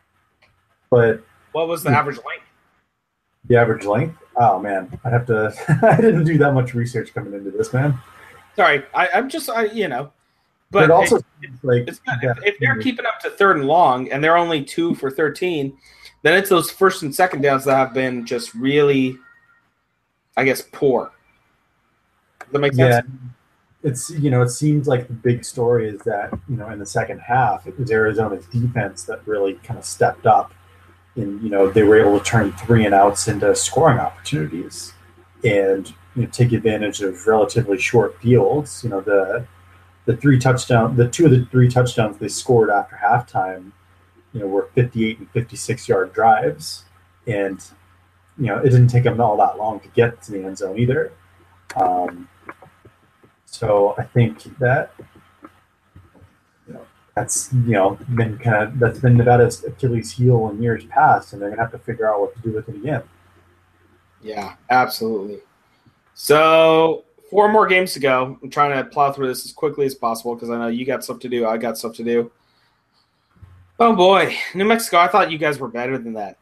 But What was the Yeah. average length? the average length, oh man, I'd have to, I didn't do that much research coming into this, man. Sorry, I, I'm just I, you know, But, but it also it- seems like it's good. that- If, if they're keeping up to third and long and they're only two for thirteen, then it's those first and second downs that have been just really, I guess, poor. Does that make sense? Yeah, it's, you know, it seems like the big story is that, you know, in the second half, it was Arizona's defense that really kind of stepped up, and, you know, they were able to turn three and outs into scoring opportunities and, you know, take advantage of relatively short fields. You know, the the three touchdown, the two of the three touchdowns they scored after halftime, you know, were fifty-eight and fifty-six yard drives, and, you know, it didn't take them all that long to get to the end zone either. Um, so I think that you know that's you know been kind of that's been Nevada's Achilles heel in years past, and they're gonna have to figure out what to do with it again. Yeah, absolutely. So four more games to go. I'm trying to plow through this as quickly as possible because I know you got stuff to do. I got stuff to do. Oh boy, New Mexico! I thought you guys were better than that.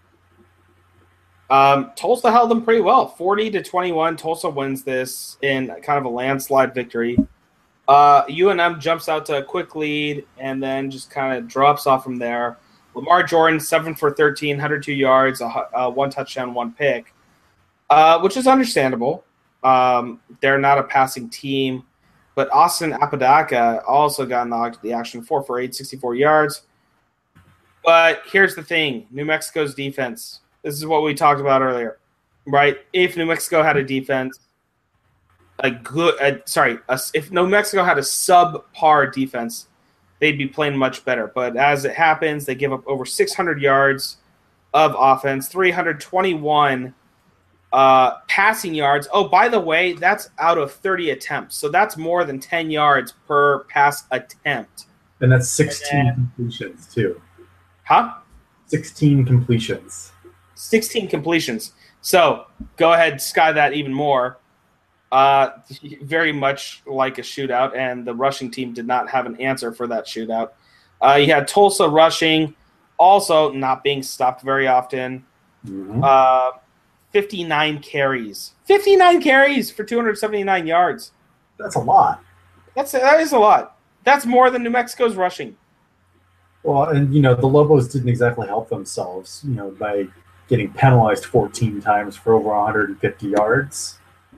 Um, Tulsa held them pretty well, forty to twenty-one. Tulsa wins this in kind of a landslide victory. Uh, U N M jumps out to a quick lead and then just kind of drops off from there. Lamar Jordan, seven for thirteen, one hundred two yards, a, a one touchdown, one pick, uh, which is understandable. Um, they're not a passing team. But Austin Apodaca also got in the action, four for eight, sixty-four yards. But here's the thing, New Mexico's defense. This is what we talked about earlier, right? If New Mexico had a defense, a good, a, sorry, a, if New Mexico had a subpar defense, they'd be playing much better. But as it happens, they give up over six hundred yards of offense, three hundred twenty-one uh, passing yards. Oh, by the way, that's out of thirty attempts. So that's more than ten yards per pass attempt. And that's sixteen and then, completions, too. Huh? sixteen completions. sixteen completions. So go ahead, sky that even more. Uh, very much like a shootout, and the rushing team did not have an answer for that shootout. Uh, you had Tulsa rushing, also not being stopped very often. Mm-hmm. Uh, fifty-nine carries. fifty-nine carries for two hundred seventy-nine yards. That's a lot. That's That is a lot. That's more than New Mexico's rushing. Well, and, you know, the Lobos didn't exactly help themselves, you know, by getting penalized fourteen times for over one hundred fifty yards.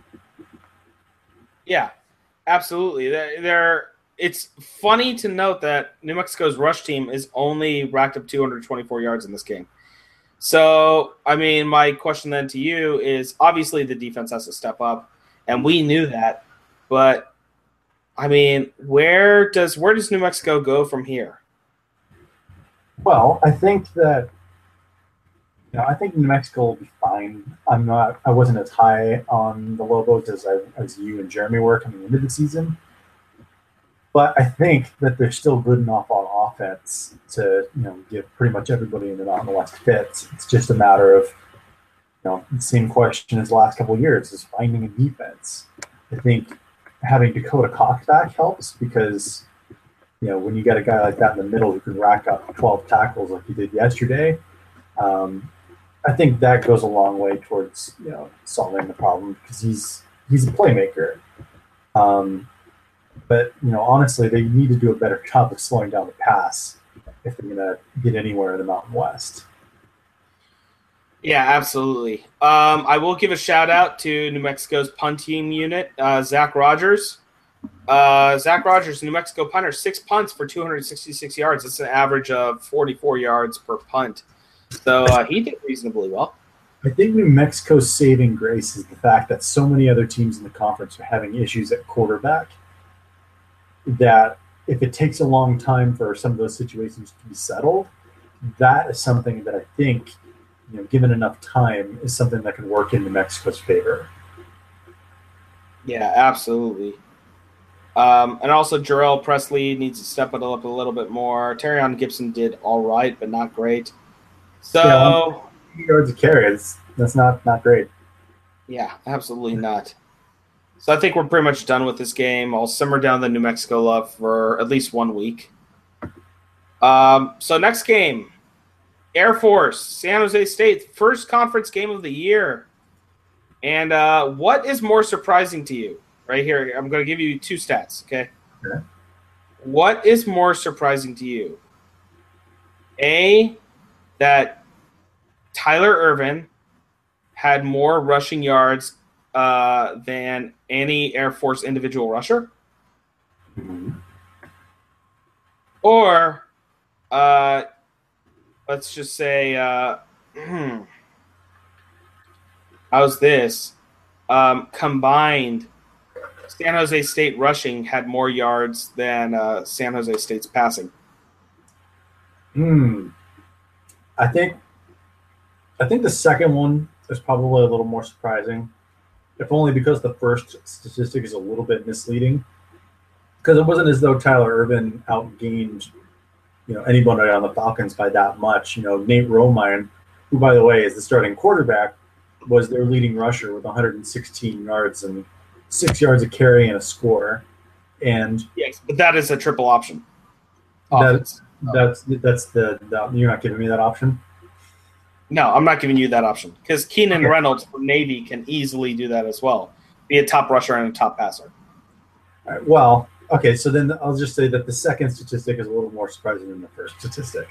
Yeah, absolutely. They're, they're, it's funny to note that New Mexico's rush team is only racked up two hundred twenty-four yards in this game. So, I mean, my question then to you is obviously the defense has to step up, and we knew that. But, I mean, where does where does New Mexico go from here? Well, I think that You know, I think New Mexico will be fine. I'm not. I wasn't as high on the Lobos as I, as you and Jeremy were coming into the season, but I think that they're still good enough on offense to you know give pretty much everybody in the Mountain West fits. It's just a matter of you know the same question as the last couple of years is finding a defense. I think having Dakota Cox back helps because you know when you got a guy like that in the middle who can rack up twelve tackles like he did yesterday. Um, I think that goes a long way towards you know solving the problem because he's he's a playmaker. Um, but you know, honestly, they need to do a better job of slowing down the pass if they're going to get anywhere in the Mountain West. Yeah, absolutely. Um, I will give a shout out to New Mexico's punt team unit, uh, Zach Rogers. Uh, Zach Rogers, New Mexico punter, six punts for two hundred sixty-six yards. That's an average of forty-four yards per punt. So uh, he did reasonably well. I think New Mexico's saving grace is the fact that so many other teams in the conference are having issues at quarterback that if it takes a long time for some of those situations to be settled, that is something that I think, you know, given enough time, is something that can work in New Mexico's favor. Yeah, absolutely. Um, and also Jarrell Presley needs to step it up a little bit more. Terrion Gibson did all right, but not great. So yeah, yards of carry, that's not not great. Yeah, absolutely not. So I think we're pretty much done with this game. I'll simmer down the New Mexico love for at least one week. Um, so next game, Air Force, San Jose State, first conference game of the year. And uh, what is more surprising to you? Right here, I'm going to give you two stats, okay? Okay. What is more surprising to you? A, that Tyler Ervin had more rushing yards uh, than any Air Force individual rusher? Mm-hmm. Or, uh, let's just say, uh, how's this? Um, combined, San Jose State rushing had more yards than uh, San Jose State's passing. Hmm. I think I think the second one is probably a little more surprising if only because the first statistic is a little bit misleading. Because it wasn't as though Tyler Irvin outgained, you know, anybody on the Falcons by that much. You know, Nate Romine, who, by the way, is the starting quarterback, was their leading rusher with one hundred sixteen yards and six yards of carry and a score. And yes, but that is a triple option. That's that's that's the, the you're not giving me that option. No, I'm not giving you that option because Keenan okay. Reynolds from Navy can easily do that as well, be a top rusher and a top passer. All right, well. Okay, so then I'll just say that the second statistic is a little more surprising than the first statistic.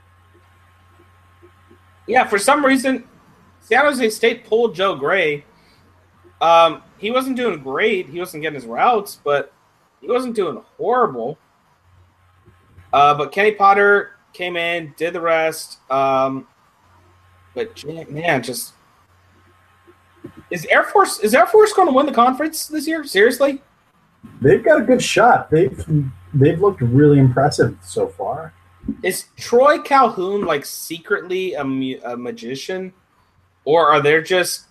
Yeah, for some reason, San Jose State pulled Joe Gray. Um, he wasn't doing great. He wasn't getting his routes, but he wasn't doing horrible. Uh, but Kenny Potter came in, did the rest. Um, but man, just is Air Force is Air Force going to win the conference this year? Seriously? They've got a good shot. They've they've looked really impressive so far. Is Troy Calhoun like secretly a, a magician, or are they just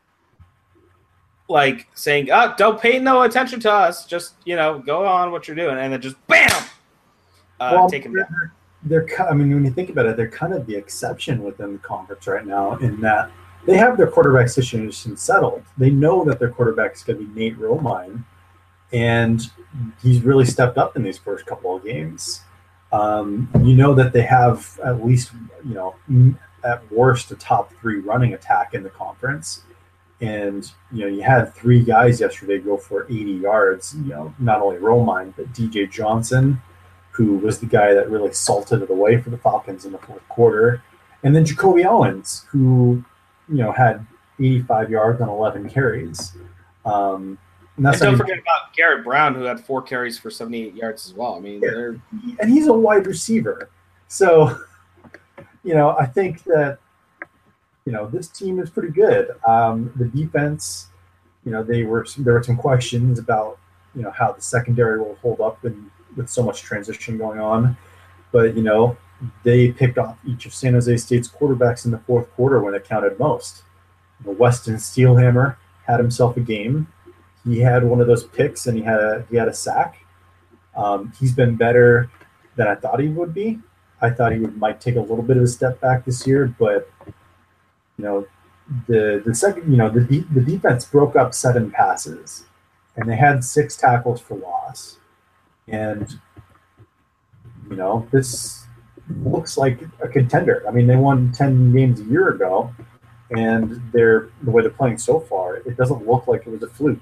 like saying, "Oh, don't pay no attention to us. Just you know, go on what you're doing," and then just bam, uh, well, take him down. They're, they're I mean, when you think about it, they're kind of the exception within the conference right now in that they have their quarterback situation settled. They know that their quarterback is going to be Nate Romine. And he's really stepped up in these first couple of games. Um, you know that they have at least, you know, at worst, a top three running attack in the conference. And, you know, you had three guys yesterday go for eighty yards, you know, not only Romine, but D J Johnson, who was the guy that really salted it away for the Falcons in the fourth quarter. And then Jacoby Owens, who, you know, had eighty-five yards on eleven carries. Um, And, and don't forget about Garrett Brown, who had four carries for seventy-eight yards as well. I mean, yeah, they're and he's a wide receiver. So, you know, I think that, you know, this team is pretty good. Um, the defense, you know, they were there were some questions about, you know, how the secondary will hold up and with so much transition going on. But, you know, they picked off each of San Jose State's quarterbacks in the fourth quarter when it counted most. You know, Weston Steelhammer had himself a game. He had one of those picks, and he had a he had a sack. Um, he's been better than I thought he would be. I thought he would, might take a little bit of a step back this year, but you know, the the second you know the de- the defense broke up seven passes, and they had six tackles for loss, and you know this looks like a contender. I mean, they won ten games a year ago, and they're the way they're playing so far, it doesn't look like it was a fluke.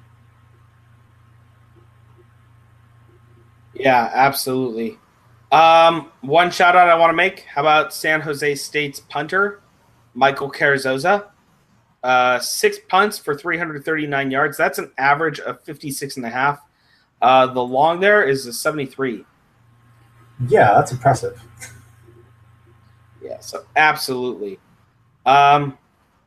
Yeah, absolutely. Um, one shout out I want to make. How about San Jose State's punter, Michael Carrizosa? Uh, six punts for three hundred thirty-nine yards. That's an average of fifty-six and a half. Uh, the long there is a seventy-three. Yeah, that's impressive. Yeah, so absolutely. Um,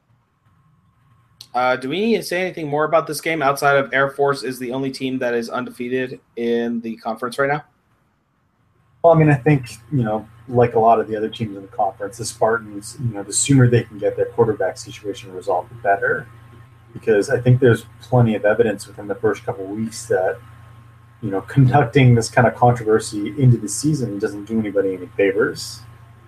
uh, do we need to say anything more about this game outside of Air Force is the only team that is undefeated in the conference right now? Well, I mean, I think, you know, like a lot of the other teams in the conference, the Spartans, you know, the sooner they can get their quarterback situation resolved, the better. Because I think there's plenty of evidence within the first couple of weeks that, you know, conducting this kind of controversy into the season doesn't do anybody any favors.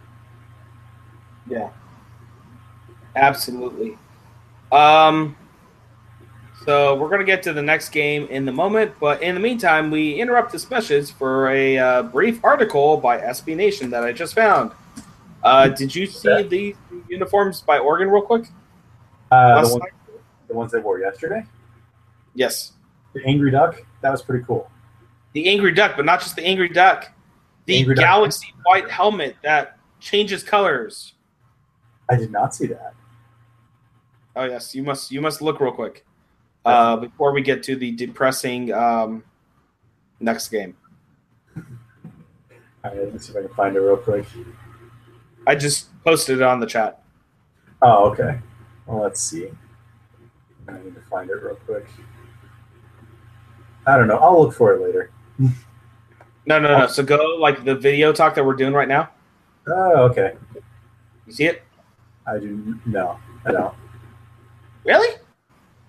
Yeah. Absolutely. Um, so we're going to get to the next game in the moment, but in the meantime, we interrupt this message for a uh, brief article by S B Nation that I just found. Uh, did you see yeah. the uniforms by Oregon real quick? Uh, the, one, the ones they wore yesterday? Yes. The Angry Duck? That was pretty cool. The Angry Duck, but not just the Angry Duck. The Angry Galaxy Duck. White helmet that changes colors. I did not see that. Oh yes, you must you must look real quick uh, before we get to the depressing um, next game. All right, let me see if I can find it real quick. I just posted it on the chat. Oh, okay. Well, let's see. I need to find it real quick. I don't know. I'll look for it later. No, no, no. So go like the video talk that we're doing right now. Oh, okay. You see it? I do. No, I don't. Really?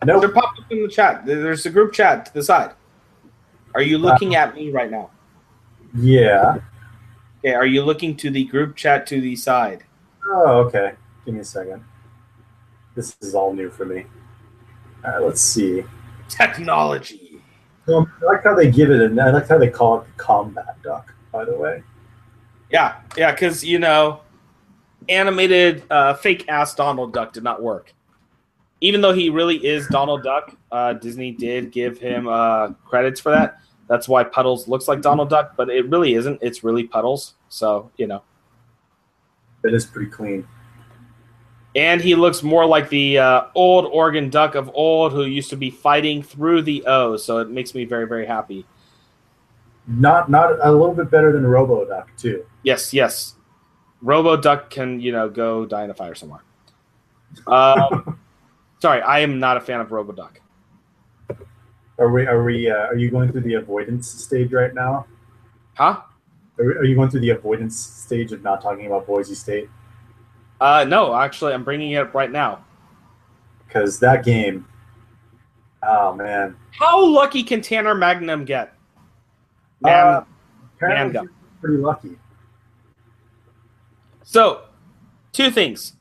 Nope. They're popped up in the chat. There's a group chat to the side. Are you looking uh, at me right now? Yeah. Okay, are you looking to the group chat to the side? Oh, okay. Give me a second. This is all new for me. All right, let's see. Technology. Um, I like how they give it, and I like how they call it the combat duck, by the way. Yeah, yeah, because, you know, animated uh, fake-ass Donald Duck did not work. Even though he really is Donald Duck, uh, Disney did give him uh, credits for that. That's why Puddles looks like Donald Duck, but it really isn't. It's really Puddles, so, you know. It is pretty clean. And he looks more like the uh, old Oregon Duck of old who used to be fighting through the O, so it makes me very, very happy. Not not a little bit better than Robo Duck, too. Yes, yes. Robo Duck can, you know, go die in a fire somewhere. Um, sorry, I am not a fan of Robo Duck. Are we? Are we? Uh, are you going through the avoidance stage right now? Huh? Are, are you going through the avoidance stage of not talking about Boise State? Uh, no, actually, I'm bringing it up right now. Because that game, oh man, how lucky can Tanner Magnum get? Man, uh, apparently pretty lucky. So, two things.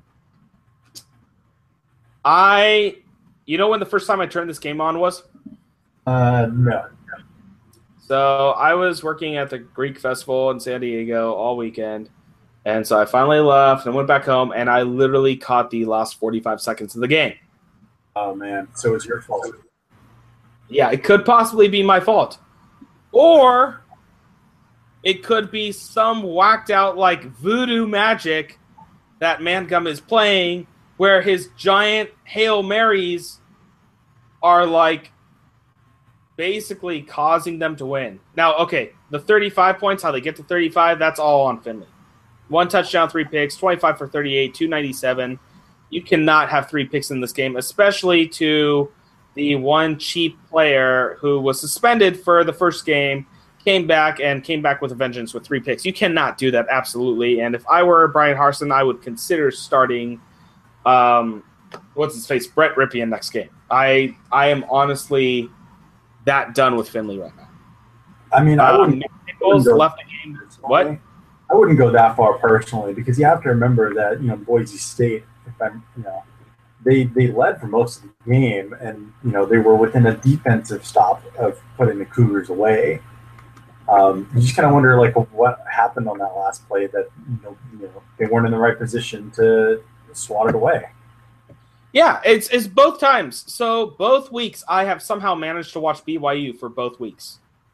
I, you know, when the first time I turned this game on was? Uh, no. So I was working at the Greek Festival in San Diego all weekend. And so I finally left and went back home, and I literally caught the last forty-five seconds of the game. Oh, man. So it's your fault. Yeah, it could possibly be my fault. Or it could be some whacked out, like, voodoo magic that Mangum is playing where his giant Hail Marys are, like, basically causing them to win. Now, okay, the thirty-five points, how they get to thirty-five, that's all on Finley. One touchdown, three picks, twenty-five for thirty-eight, two ninety-seven. You cannot have three picks in this game, especially to the one cheap player who was suspended for the first game, came back and came back with a vengeance with three picks. You cannot do that, absolutely. And if I were Brian Harsin, I would consider starting, um, what's his face, Brett Ripien next game. I I am honestly that done with Finley right now. I mean, I wouldn't. Um, Nichols left the game. What? I wouldn't go that far personally because you have to remember that, you know, Boise State, if I'm, you know, they they led for most of the game, and you know they were within a defensive stop of putting the Cougars away. Um, you just kind of wonder like what happened on that last play that you know, you know they weren't in the right position to swat it away. Yeah, it's it's both times. So both weeks I have somehow managed to watch B Y U for both weeks.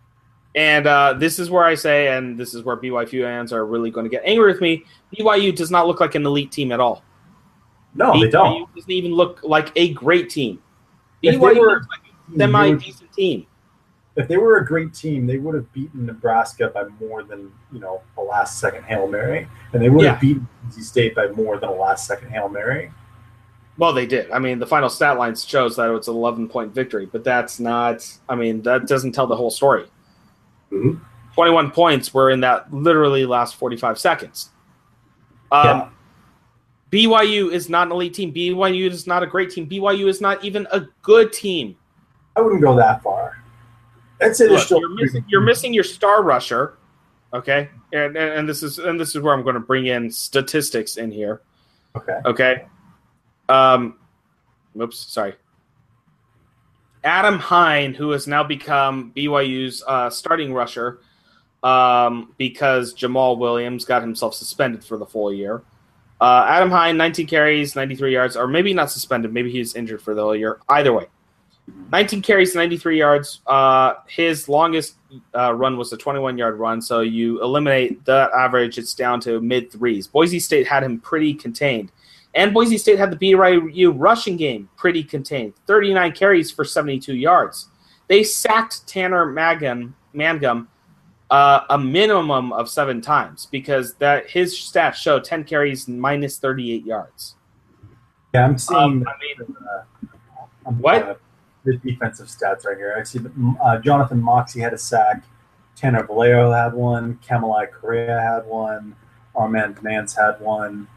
And uh, this is where I say, and this is where B Y U fans are really going to get angry with me, B Y U does not look like an elite team at all. No, B Y U they don't. doesn't even look like a great team. If B Y U were, looks like a semi-decent team. If they were a great team, they would have beaten Nebraska by more than, you know, a last-second Hail Mary. And they would Yeah. have beaten Boise State by more than a last-second Hail Mary. Well, they did. I mean, the final stat line shows that it was an eleven-point victory, but that's not – I mean, that doesn't tell the whole story. Mm-hmm. twenty-one points were in that literally last forty-five seconds. Um, Yeah. B Y U is not an elite team. B Y U is not a great team. B Y U is not even a good team. I wouldn't go that far. I'd say they're Look, still you're, missing, you're missing your star rusher, okay? And, and and this is and this is where I'm going to bring in statistics in here. Okay. Okay. Um, oops, sorry. Adam Hine, who has now become B Y U's uh, starting rusher, um, because Jamal Williams got himself suspended for the full year. Uh, Adam Hine, nineteen carries, ninety-three yards, or maybe not suspended, maybe he's injured for the whole year. Either way, nineteen carries, ninety-three yards. Uh, his longest uh, run was a twenty-one-yard run, so you eliminate that average, it's down to mid-threes. Boise State had him pretty contained. And Boise State had the B Y U rushing game pretty contained. thirty-nine carries for seventy-two yards. They sacked Tanner Mangum, Mangum uh, a minimum of seven times because that his stats show ten carries minus thirty-eight yards. Yeah, I'm seeing Um, I mean, uh, I'm, what? Uh, the defensive stats right here. I see that uh, Jonathan Moxie had a sack. Tanner Vallejo had one. Kamalai Correa had one. Armand Nance had one.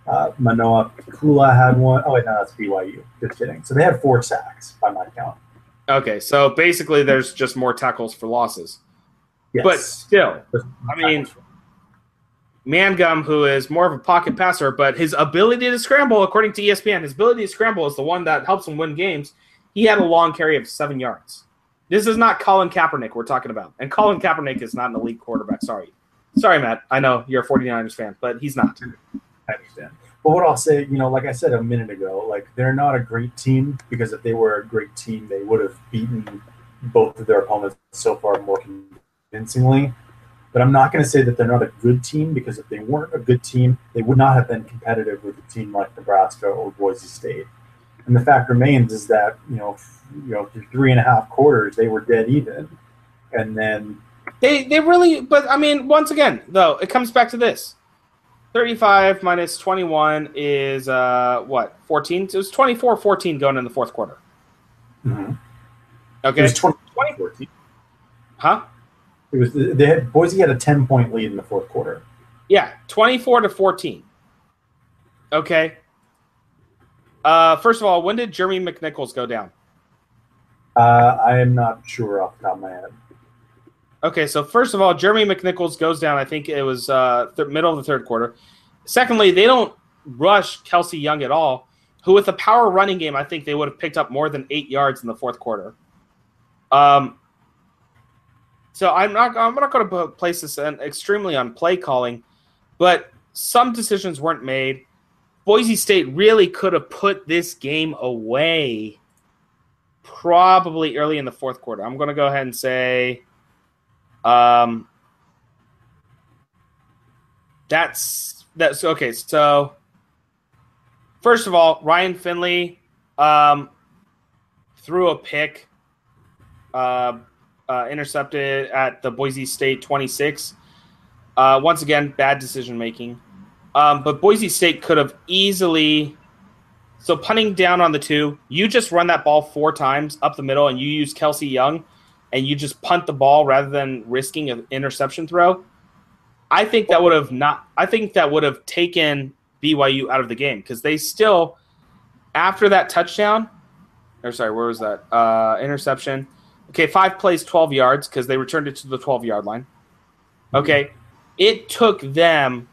Uh, Manoa Kula had one. Oh, wait, no, that's B Y U. Just kidding. So they had four sacks by my count. Okay, so basically there's just more tackles for losses. Yes. But still, I mean, Mangum, who is more of a pocket passer, but his ability to scramble, according to E S P N, his ability to scramble is the one that helps him win games. He had a long carry of seven yards. This is not Colin Kaepernick we're talking about. And Colin Kaepernick is not an elite quarterback. Sorry. Sorry, Matt. I know you're a 49ers fan, but he's not. I understand. But what I'll say, you know, like I said a minute ago, like they're not a great team because if they were a great team, they would have beaten both of their opponents so far more convincingly. But I'm not going to say that they're not a good team because if they weren't a good team, they would not have been competitive with a team like Nebraska or Boise State. And the fact remains is that, you know, you know, through three and a half quarters, they were dead even. And then They they really, but I mean, once again, though, it comes back to this. thirty-five minus twenty-one is, uh, what, fourteen? It was twenty-four fourteen going in the fourth quarter. mm-hmm. Okay. It was twenty fourteen. Huh? It was they had Boise had a ten point lead in the fourth quarter. Yeah, twenty-four to fourteen. Okay. Uh, first of all, when did Jeremy McNichols go down? Uh, I am not sure off the top of my head. Okay, so first of all, Jeremy McNichols goes down. I think it was uh, th- middle of the third quarter. Secondly, they don't rush Kelsey Young at all, who with a power running game, I think they would have picked up more than eight yards in the fourth quarter. Um. So I'm not I'm not going to place this in extremely on play calling, but some decisions weren't made. Boise State really could have put this game away probably early in the fourth quarter. I'm going to go ahead and say um, that's that's okay. So first of all, Ryan Finley um, threw a pick. Uh, Uh, intercepted at the Boise State twenty-six. Uh, once again, bad decision making. Um, but Boise State could have easily. So punting down on the two, you just run that ball four times up the middle, and you use Kelsey Young, and you just punt the ball rather than risking an interception throw. I think that would have not. I think that would have taken B Y U out of the game because they still, after that touchdown, or sorry, where was that uh, interception? Okay, five plays, twelve yards, because they returned it to the twelve-yard line. Okay, it took them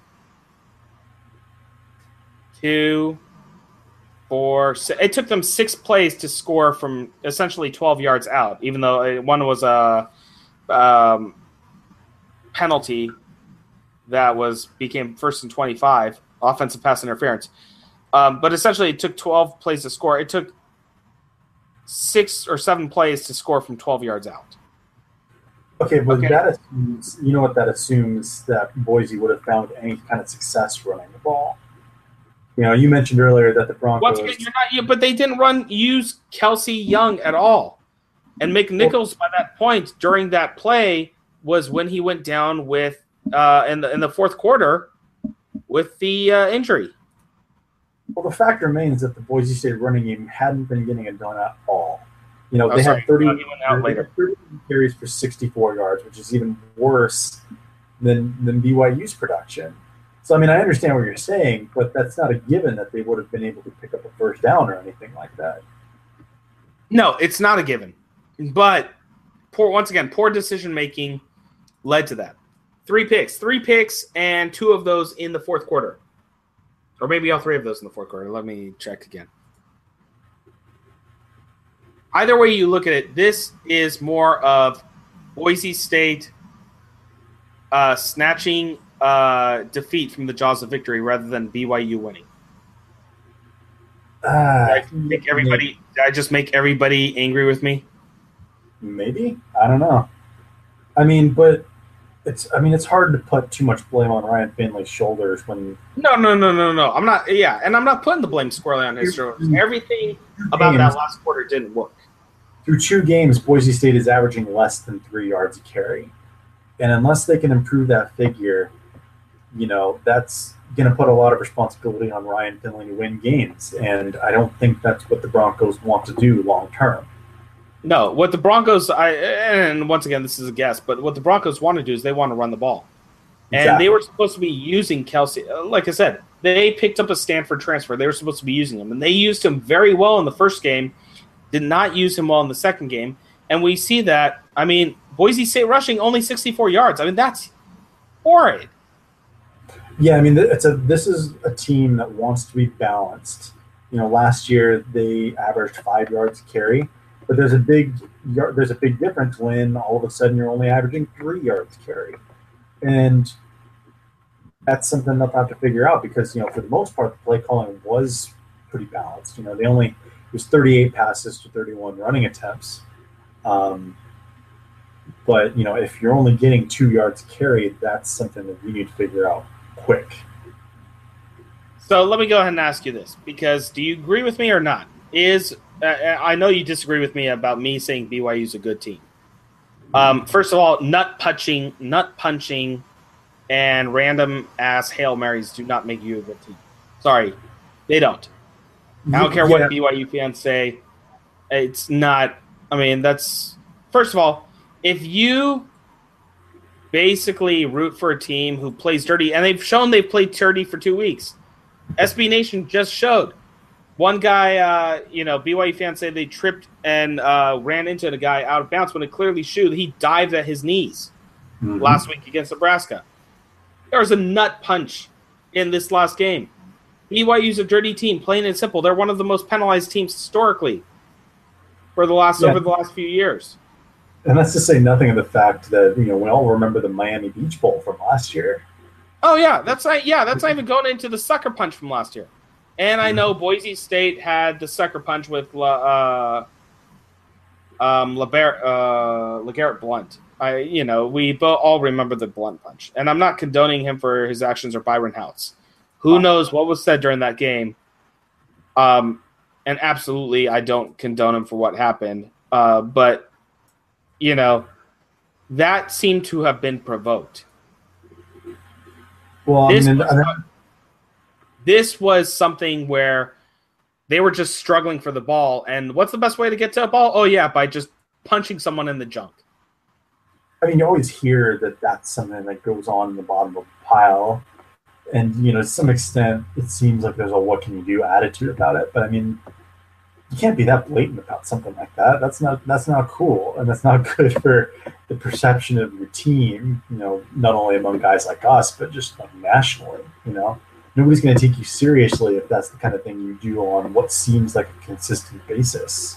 two, four, six, it took them six plays to score from essentially twelve yards out, even though one was a um, penalty that was became first and twenty-five, offensive pass interference. Um, but essentially, it took twelve plays to score. It took six or seven plays to score from twelve yards out. Okay, but okay. that assumes, you know what that assumes, that Boise would have found any kind of success running the ball. You know, you mentioned earlier that the Broncos... Once again, you're not, but they didn't run use Kelsey Young at all. And McNichols, by that point, during that play, was when he went down with, uh, in the in the fourth quarter, with the uh, injury. Well, the fact remains that the Boise State running game hadn't been getting it done at all. You know, oh, they sorry. had thirty, no, he went out later. thirty carries for sixty-four yards, which is even worse than, than B Y U's production. So, I mean, I understand what you're saying, but that's not a given that they would have been able to pick up a first down or anything like that. No, it's not a given. But, poor once again, poor decision-making led to that. Three picks. Three picks, and two of those in the fourth quarter. Or maybe all three of those in the fourth quarter. Let me check again. Either way you look at it, this is more of Boise State uh, snatching uh, defeat from the jaws of victory rather than B Y U winning. Uh, I make everybody. Did I just make everybody angry with me? Maybe. I don't know. I mean, but it's. I mean, it's hard to put too much blame on Ryan Finley's shoulders when. No, no, no, no, no. I'm not. Yeah, and I'm not putting the blame squarely on his shoulders. Everything about that last quarter didn't work. Through two games, Boise State is averaging less than three yards a carry, and unless they can improve that figure, you know, that's going to put a lot of responsibility on Ryan Finley to win games, and I don't think that's what the Broncos want to do long term. No, what the Broncos, I and once again, this is a guess, but what the Broncos want to do is they want to run the ball. And exactly. They were supposed to be using Kelsey. Like I said, They picked up a Stanford transfer. They were supposed to be using him, and they used him very well in the first game, did not use him well in the second game. And we see that, I mean, Boise State rushing only sixty-four yards. I mean, that's horrid. Yeah, I mean, it's a this is a team that wants to be balanced. You know, last year they averaged five yards a carry, but there's a big there's a big difference when all of a sudden you're only averaging three yards a carry, and that's something they'll have to figure out because, you know, for the most part, the play calling was pretty balanced. You know, they only, it was thirty-eight passes to thirty-one running attempts. Um, but, you know, if you're only getting two yards carry, that's something that you need to figure out quick. So let me go ahead and ask you this, because do you agree with me or not? Is uh, I know you disagree with me about me saying B Y U is a good team. Um, first of all, nut punching, nut punching, and random ass Hail Marys do not make you a good team. Sorry, they don't. I don't care Yeah. what B Y U fans say. It's not. I mean, that's first of all, if you basically root for a team who plays dirty, and they've shown they've played dirty for two weeks. S B Nation just showed. One guy, uh, you know, B Y U fans say they tripped and uh, ran into the guy out of bounds when it clearly showed he dived at his knees mm-hmm. last week against Nebraska. There was a nut punch in this last game. B Y U's a dirty team, plain and simple. They're one of the most penalized teams historically for the last yeah. over the last few years. And that's to say nothing of the fact that, you know, we all remember the Miami Beach Bowl from last year. Oh yeah, that's not, yeah, that's not even going into the sucker punch from last year. And I know Boise State had the sucker punch with uh, um, LeBar- uh, LeGarrette Blount. I, you know, we both all remember the Blunt punch, and I'm not condoning him for his actions or Byron House. Who knows what was said during that game? Um, and absolutely, I don't condone him for what happened. Uh, but you know, that seemed to have been provoked. Well, this, I mean, was, I mean, this was something where they were just struggling for the ball. And what's the best way to get to a ball? Oh yeah, by just punching someone in the junk. I mean, you always hear that that's something that goes on in the bottom of the pile. And, you know, to some extent, it seems like there's a what can you do attitude about it. But, I mean, you can't be that blatant about something like that. That's not that's not cool. And that's not good for the perception of your team, you know, not only among guys like us, but just like nationally, you know. Nobody's going to take you seriously if that's the kind of thing you do on what seems like a consistent basis.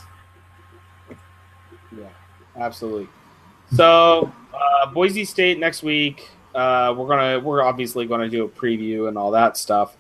Yeah, absolutely. So uh, Boise State next week. Uh, we're gonna we're obviously gonna do a preview and all that stuff.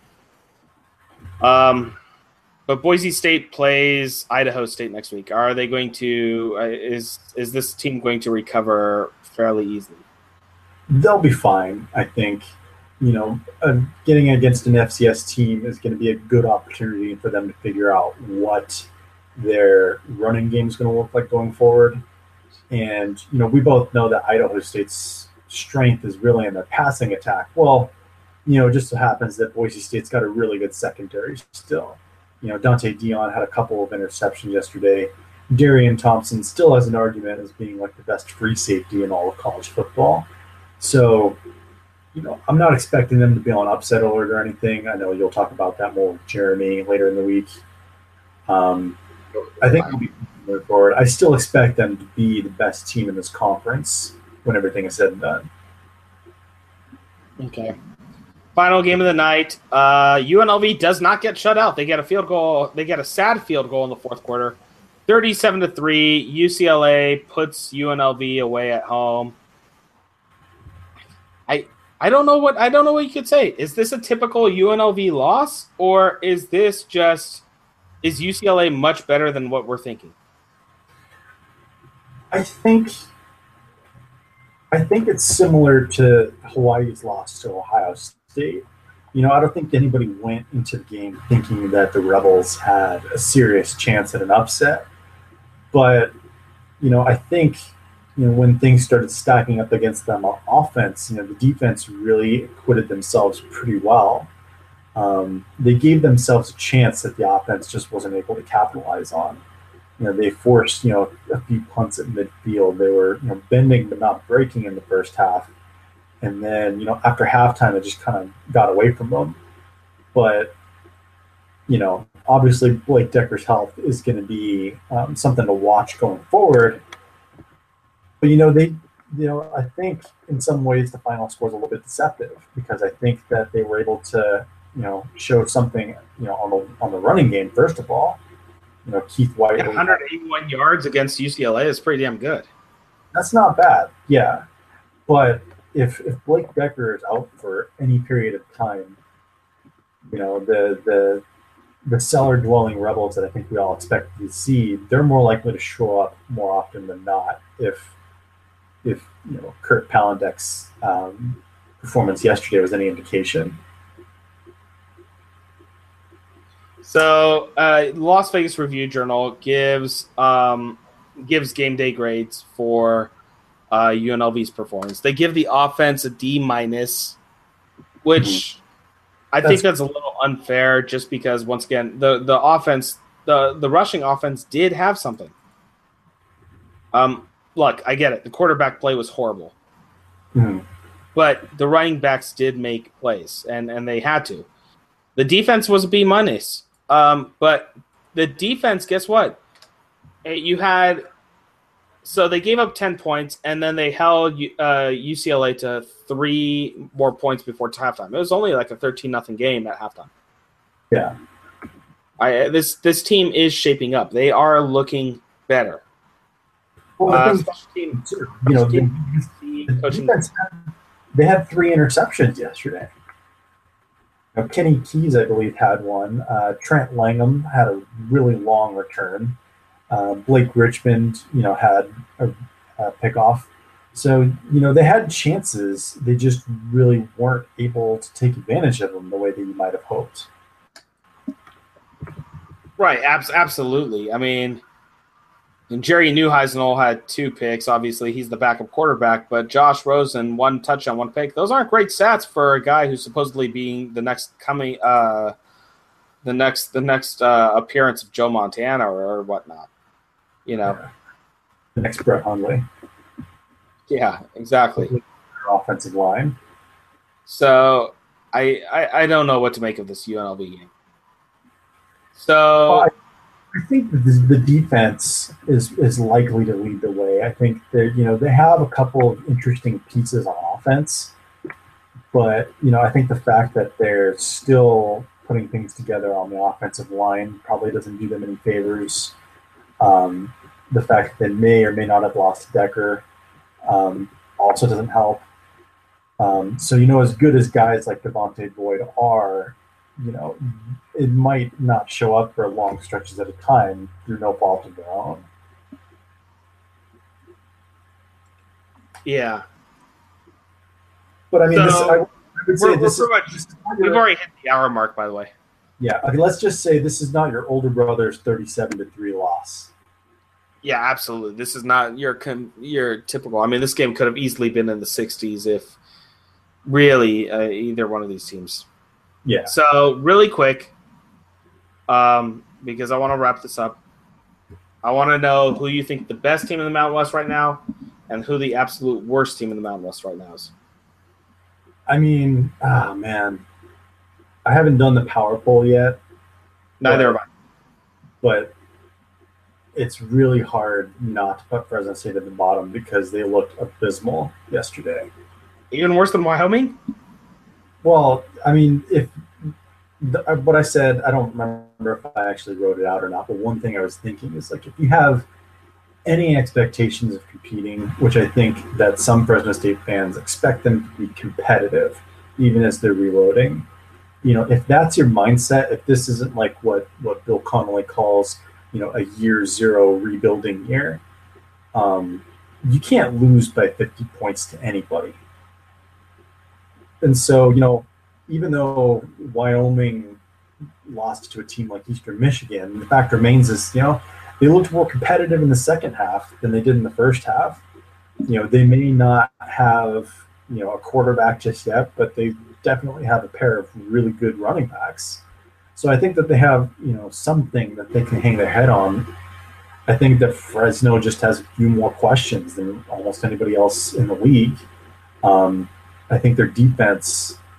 Um, but Boise State plays Idaho State next week. Are they going to? Uh, is is this team going to recover fairly easily? They'll be fine, I think. You know, uh, getting against an F C S team is going to be a good opportunity for them to figure out what their running game is going to look like going forward. And, you know, we both know that Idaho State's strength is really in their passing attack. Well, you know, it just so happens that Boise State's got a really good secondary still. You know, Dante Dion had a couple of interceptions yesterday. Darian Thompson still has an argument as being like the best free safety in all of college football. So, you know, I'm not expecting them to be on upset alert or anything. I know you'll talk about that more with Jeremy later in the week. Um, I think we'll be moving forward. I still expect them to be the best team in this conference when everything is said and done. Okay. Final game of the night. Uh, U N L V does not get shut out. They get a field goal. They get a sad field goal in the fourth quarter. thirty-seven to three. U C L A puts U N L V away at home. I I don't know what I don't know what you could say. Is this a typical U N L V loss, or is this just is U C L A much better than what we're thinking? I think I think it's similar to Hawaii's loss to Ohio State. You know, I don't think anybody went into the game thinking that the Rebels had a serious chance at an upset. But, you know, I think, you know, when things started stacking up against them on offense, you know, the defense really acquitted themselves pretty well. Um, they gave themselves a chance that the offense just wasn't able to capitalize on. You know, they forced, you know, a few punts at midfield. They were, you know, bending but not breaking in the first half. And then, you know, after halftime, it just kind of got away from them. but you know, obviously Blake Decker's health is going to be um, something to watch going forward. But you know, they, you know, I think in some ways the final score is a little bit deceptive because I think that they were able to, you know, show something, you know, on the on the running game first of all. You know, Keith White. Yeah, one hundred eighty-one yards against U C L A is pretty damn good. That's not bad, yeah. But if if Blake Decker is out for any period of time, you know, the the the cellar dwelling Rebels that I think we all expect to see, they're more likely to show up more often than not if if you know Kurt Palandek's um, performance yesterday was any indication. So, uh, Las Vegas Review Journal gives um, gives game day grades for uh, U N L V's performance. They give the offense a D minus, which mm-hmm. I that's, think that's a little unfair. Just because once again, the the offense, the the rushing offense did have something. Um, look, I get it. The quarterback play was horrible, mm-hmm. but the running backs did make plays, and and they had to. The defense was a B minus. Um, but the defense, guess what? You had so they gave up ten points, and then they held uh, U C L A to three more points before halftime. It was only like a thirteen nothing game at halftime. Yeah, I this this team is shaping up. They are looking better. Well, uh, special team, too, you know, team, the, the defense had, they had three interceptions yesterday. Now, Kenny Keys, I believe, had one. Uh, Trent Langham had a really long return. Uh, Blake Richmond, you know, had a, a pickoff. So, you know, they had chances. They just really weren't able to take advantage of them the way that you might have hoped. Right, abs- absolutely. I mean, and Jerry Neuheisel had two picks. Obviously, he's the backup quarterback, but Josh Rosen, one touchdown, one pick. Those aren't great stats for a guy who's supposedly being the next coming, uh, the next, the next uh, appearance of Joe Montana or, or whatnot. You know, yeah. The next Brett Hundley. Yeah, exactly. Offensive line. So I, I I don't know what to make of this U N L V game. So. Well, I- I think the defense is, is likely to lead the way. I think that, you know, they have a couple of interesting pieces on offense, but, you know, I think the fact that they're still putting things together on the offensive line probably doesn't do them any favors. Um, the fact that they may or may not have lost Decker um, also doesn't help. Um, so, you know, as good as guys like Devontae Boyd are, you know, it might not show up for long stretches at a time through no fault of their own. Yeah. But I mean, so this, I, I would say we're, this we're is, much, this is we've your, already hit the hour mark, by the way. Yeah. Okay, let's just say this is not your older brother's thirty-seven to three loss. Yeah, absolutely. This is not your your typical. I mean, this game could have easily been in the sixties if really uh, either one of these teams. Yeah. So really quick, um, because I want to wrap this up. I want to know who you think the best team in the Mountain West right now, and who the absolute worst team in the Mountain West right now is. I mean, ah, oh man, I haven't done the power poll yet. Neither have I. But it's really hard not to put Fresno State at the bottom because they looked abysmal yesterday. Even worse than Wyoming? Well, I mean, if the, what I said, I don't remember if I actually wrote it out or not, but one thing I was thinking is, like, if you have any expectations of competing, which I think that some Fresno State fans expect them to be competitive, even as they're reloading, you know, if that's your mindset, if this isn't like what, what Bill Connolly calls, you know, a year zero rebuilding year, um, you can't lose by fifty points to anybody. And so, you know, even though Wyoming lost to a team like Eastern Michigan, the fact remains is, you know, they looked more competitive in the second half than they did in the first half. You know, they may not have, you know, a quarterback just yet, but they definitely have a pair of really good running backs. So I think that they have, you know, something that they can hang their head on. I think that Fresno just has a few more questions than almost anybody else in the league. Um, I think their defense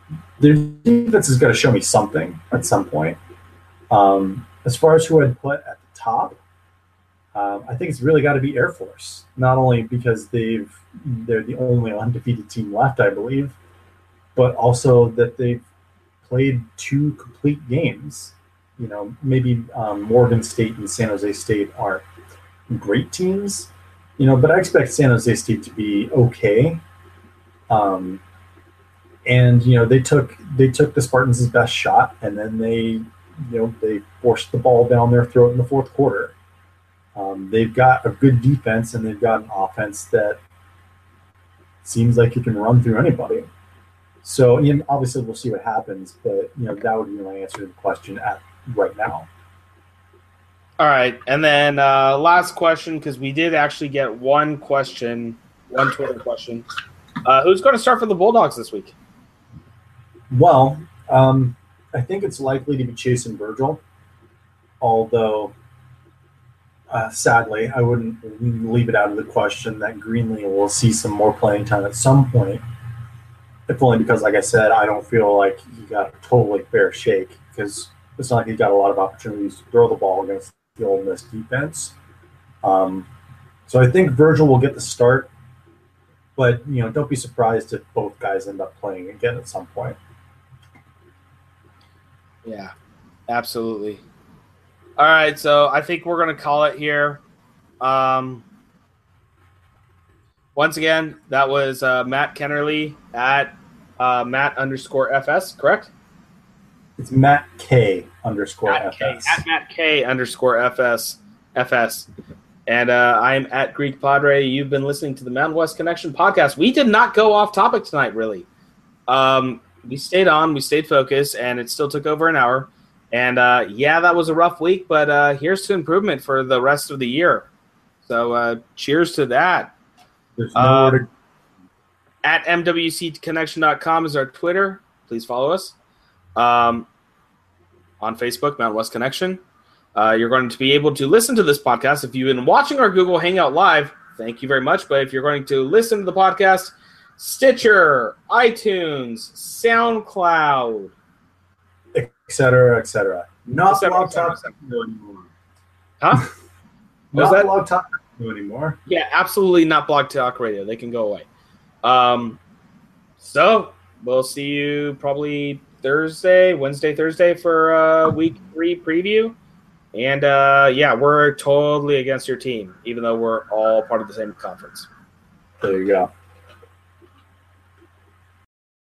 their defense is going to show me something at some point. Um, as far as who I'd put at the top, um, I think it's really got to be Air Force. Not only because they've they're the only undefeated team left, I believe, but also that they've played two complete games. You know, maybe um, Morgan State and San Jose State aren't great teams, you know, but I expect San Jose State to be okay. Um, and you know, they took they took the Spartans' best shot, and then they, you know, they forced the ball down their throat in the fourth quarter. Um, they've got a good defense, and they've got an offense that seems like it can run through anybody. So, you know, obviously, we'll see what happens, but you know, that would be my answer to the question at right now. All right, and then uh, last question, because we did actually get one question, one Twitter question. Uh, who's going to start for the Bulldogs this week? Well, um, I think it's likely to be Chase and Virgil, although uh, sadly, I wouldn't leave it out of the question that Greenlee will see some more playing time at some point, if only because, like I said, I don't feel like he got a totally fair shake, because it's not like he got a lot of opportunities to throw the ball against the Ole Miss defense. Um, so I think Virgil will get the start, but you know, don't be surprised if both guys end up playing again at some point. Yeah, absolutely. All right, so I think we're going to call it here. Um, once again, that was uh, Matt Kennerly at uh, Matt underscore F S, correct? It's Matt K underscore Matt F S. K, at Matt K underscore F S. F S. And uh, I'm at Greek Padre. You've been listening to the Mountain West Connection podcast. We did not go off topic tonight, really. Um, we stayed on, we stayed focused, and it still took over an hour. And, uh, yeah, that was a rough week, but uh, here's to improvement for the rest of the year. So uh, cheers to that. There's nowhere to- uh, at M W C connection dot com is our Twitter. Please follow us. Um, on Facebook, Mountain West Connection. Uh, you're going to be able to listen to this podcast. If you've been watching our Google Hangout Live, thank you very much. But if you're going to listen to the podcast, Stitcher, iTunes, SoundCloud, et cetera, et cetera. Not et cetera, Blog et cetera, Talk et cetera. Radio anymore. Huh? What was Not that? Blog Talk Radio anymore. Yeah, absolutely not Blog Talk Radio. They can go away. Um, so we'll see you probably Thursday, Wednesday, Thursday for uh, week three preview. And, uh, yeah, we're totally against your team, even though we're all part of the same conference. There you go.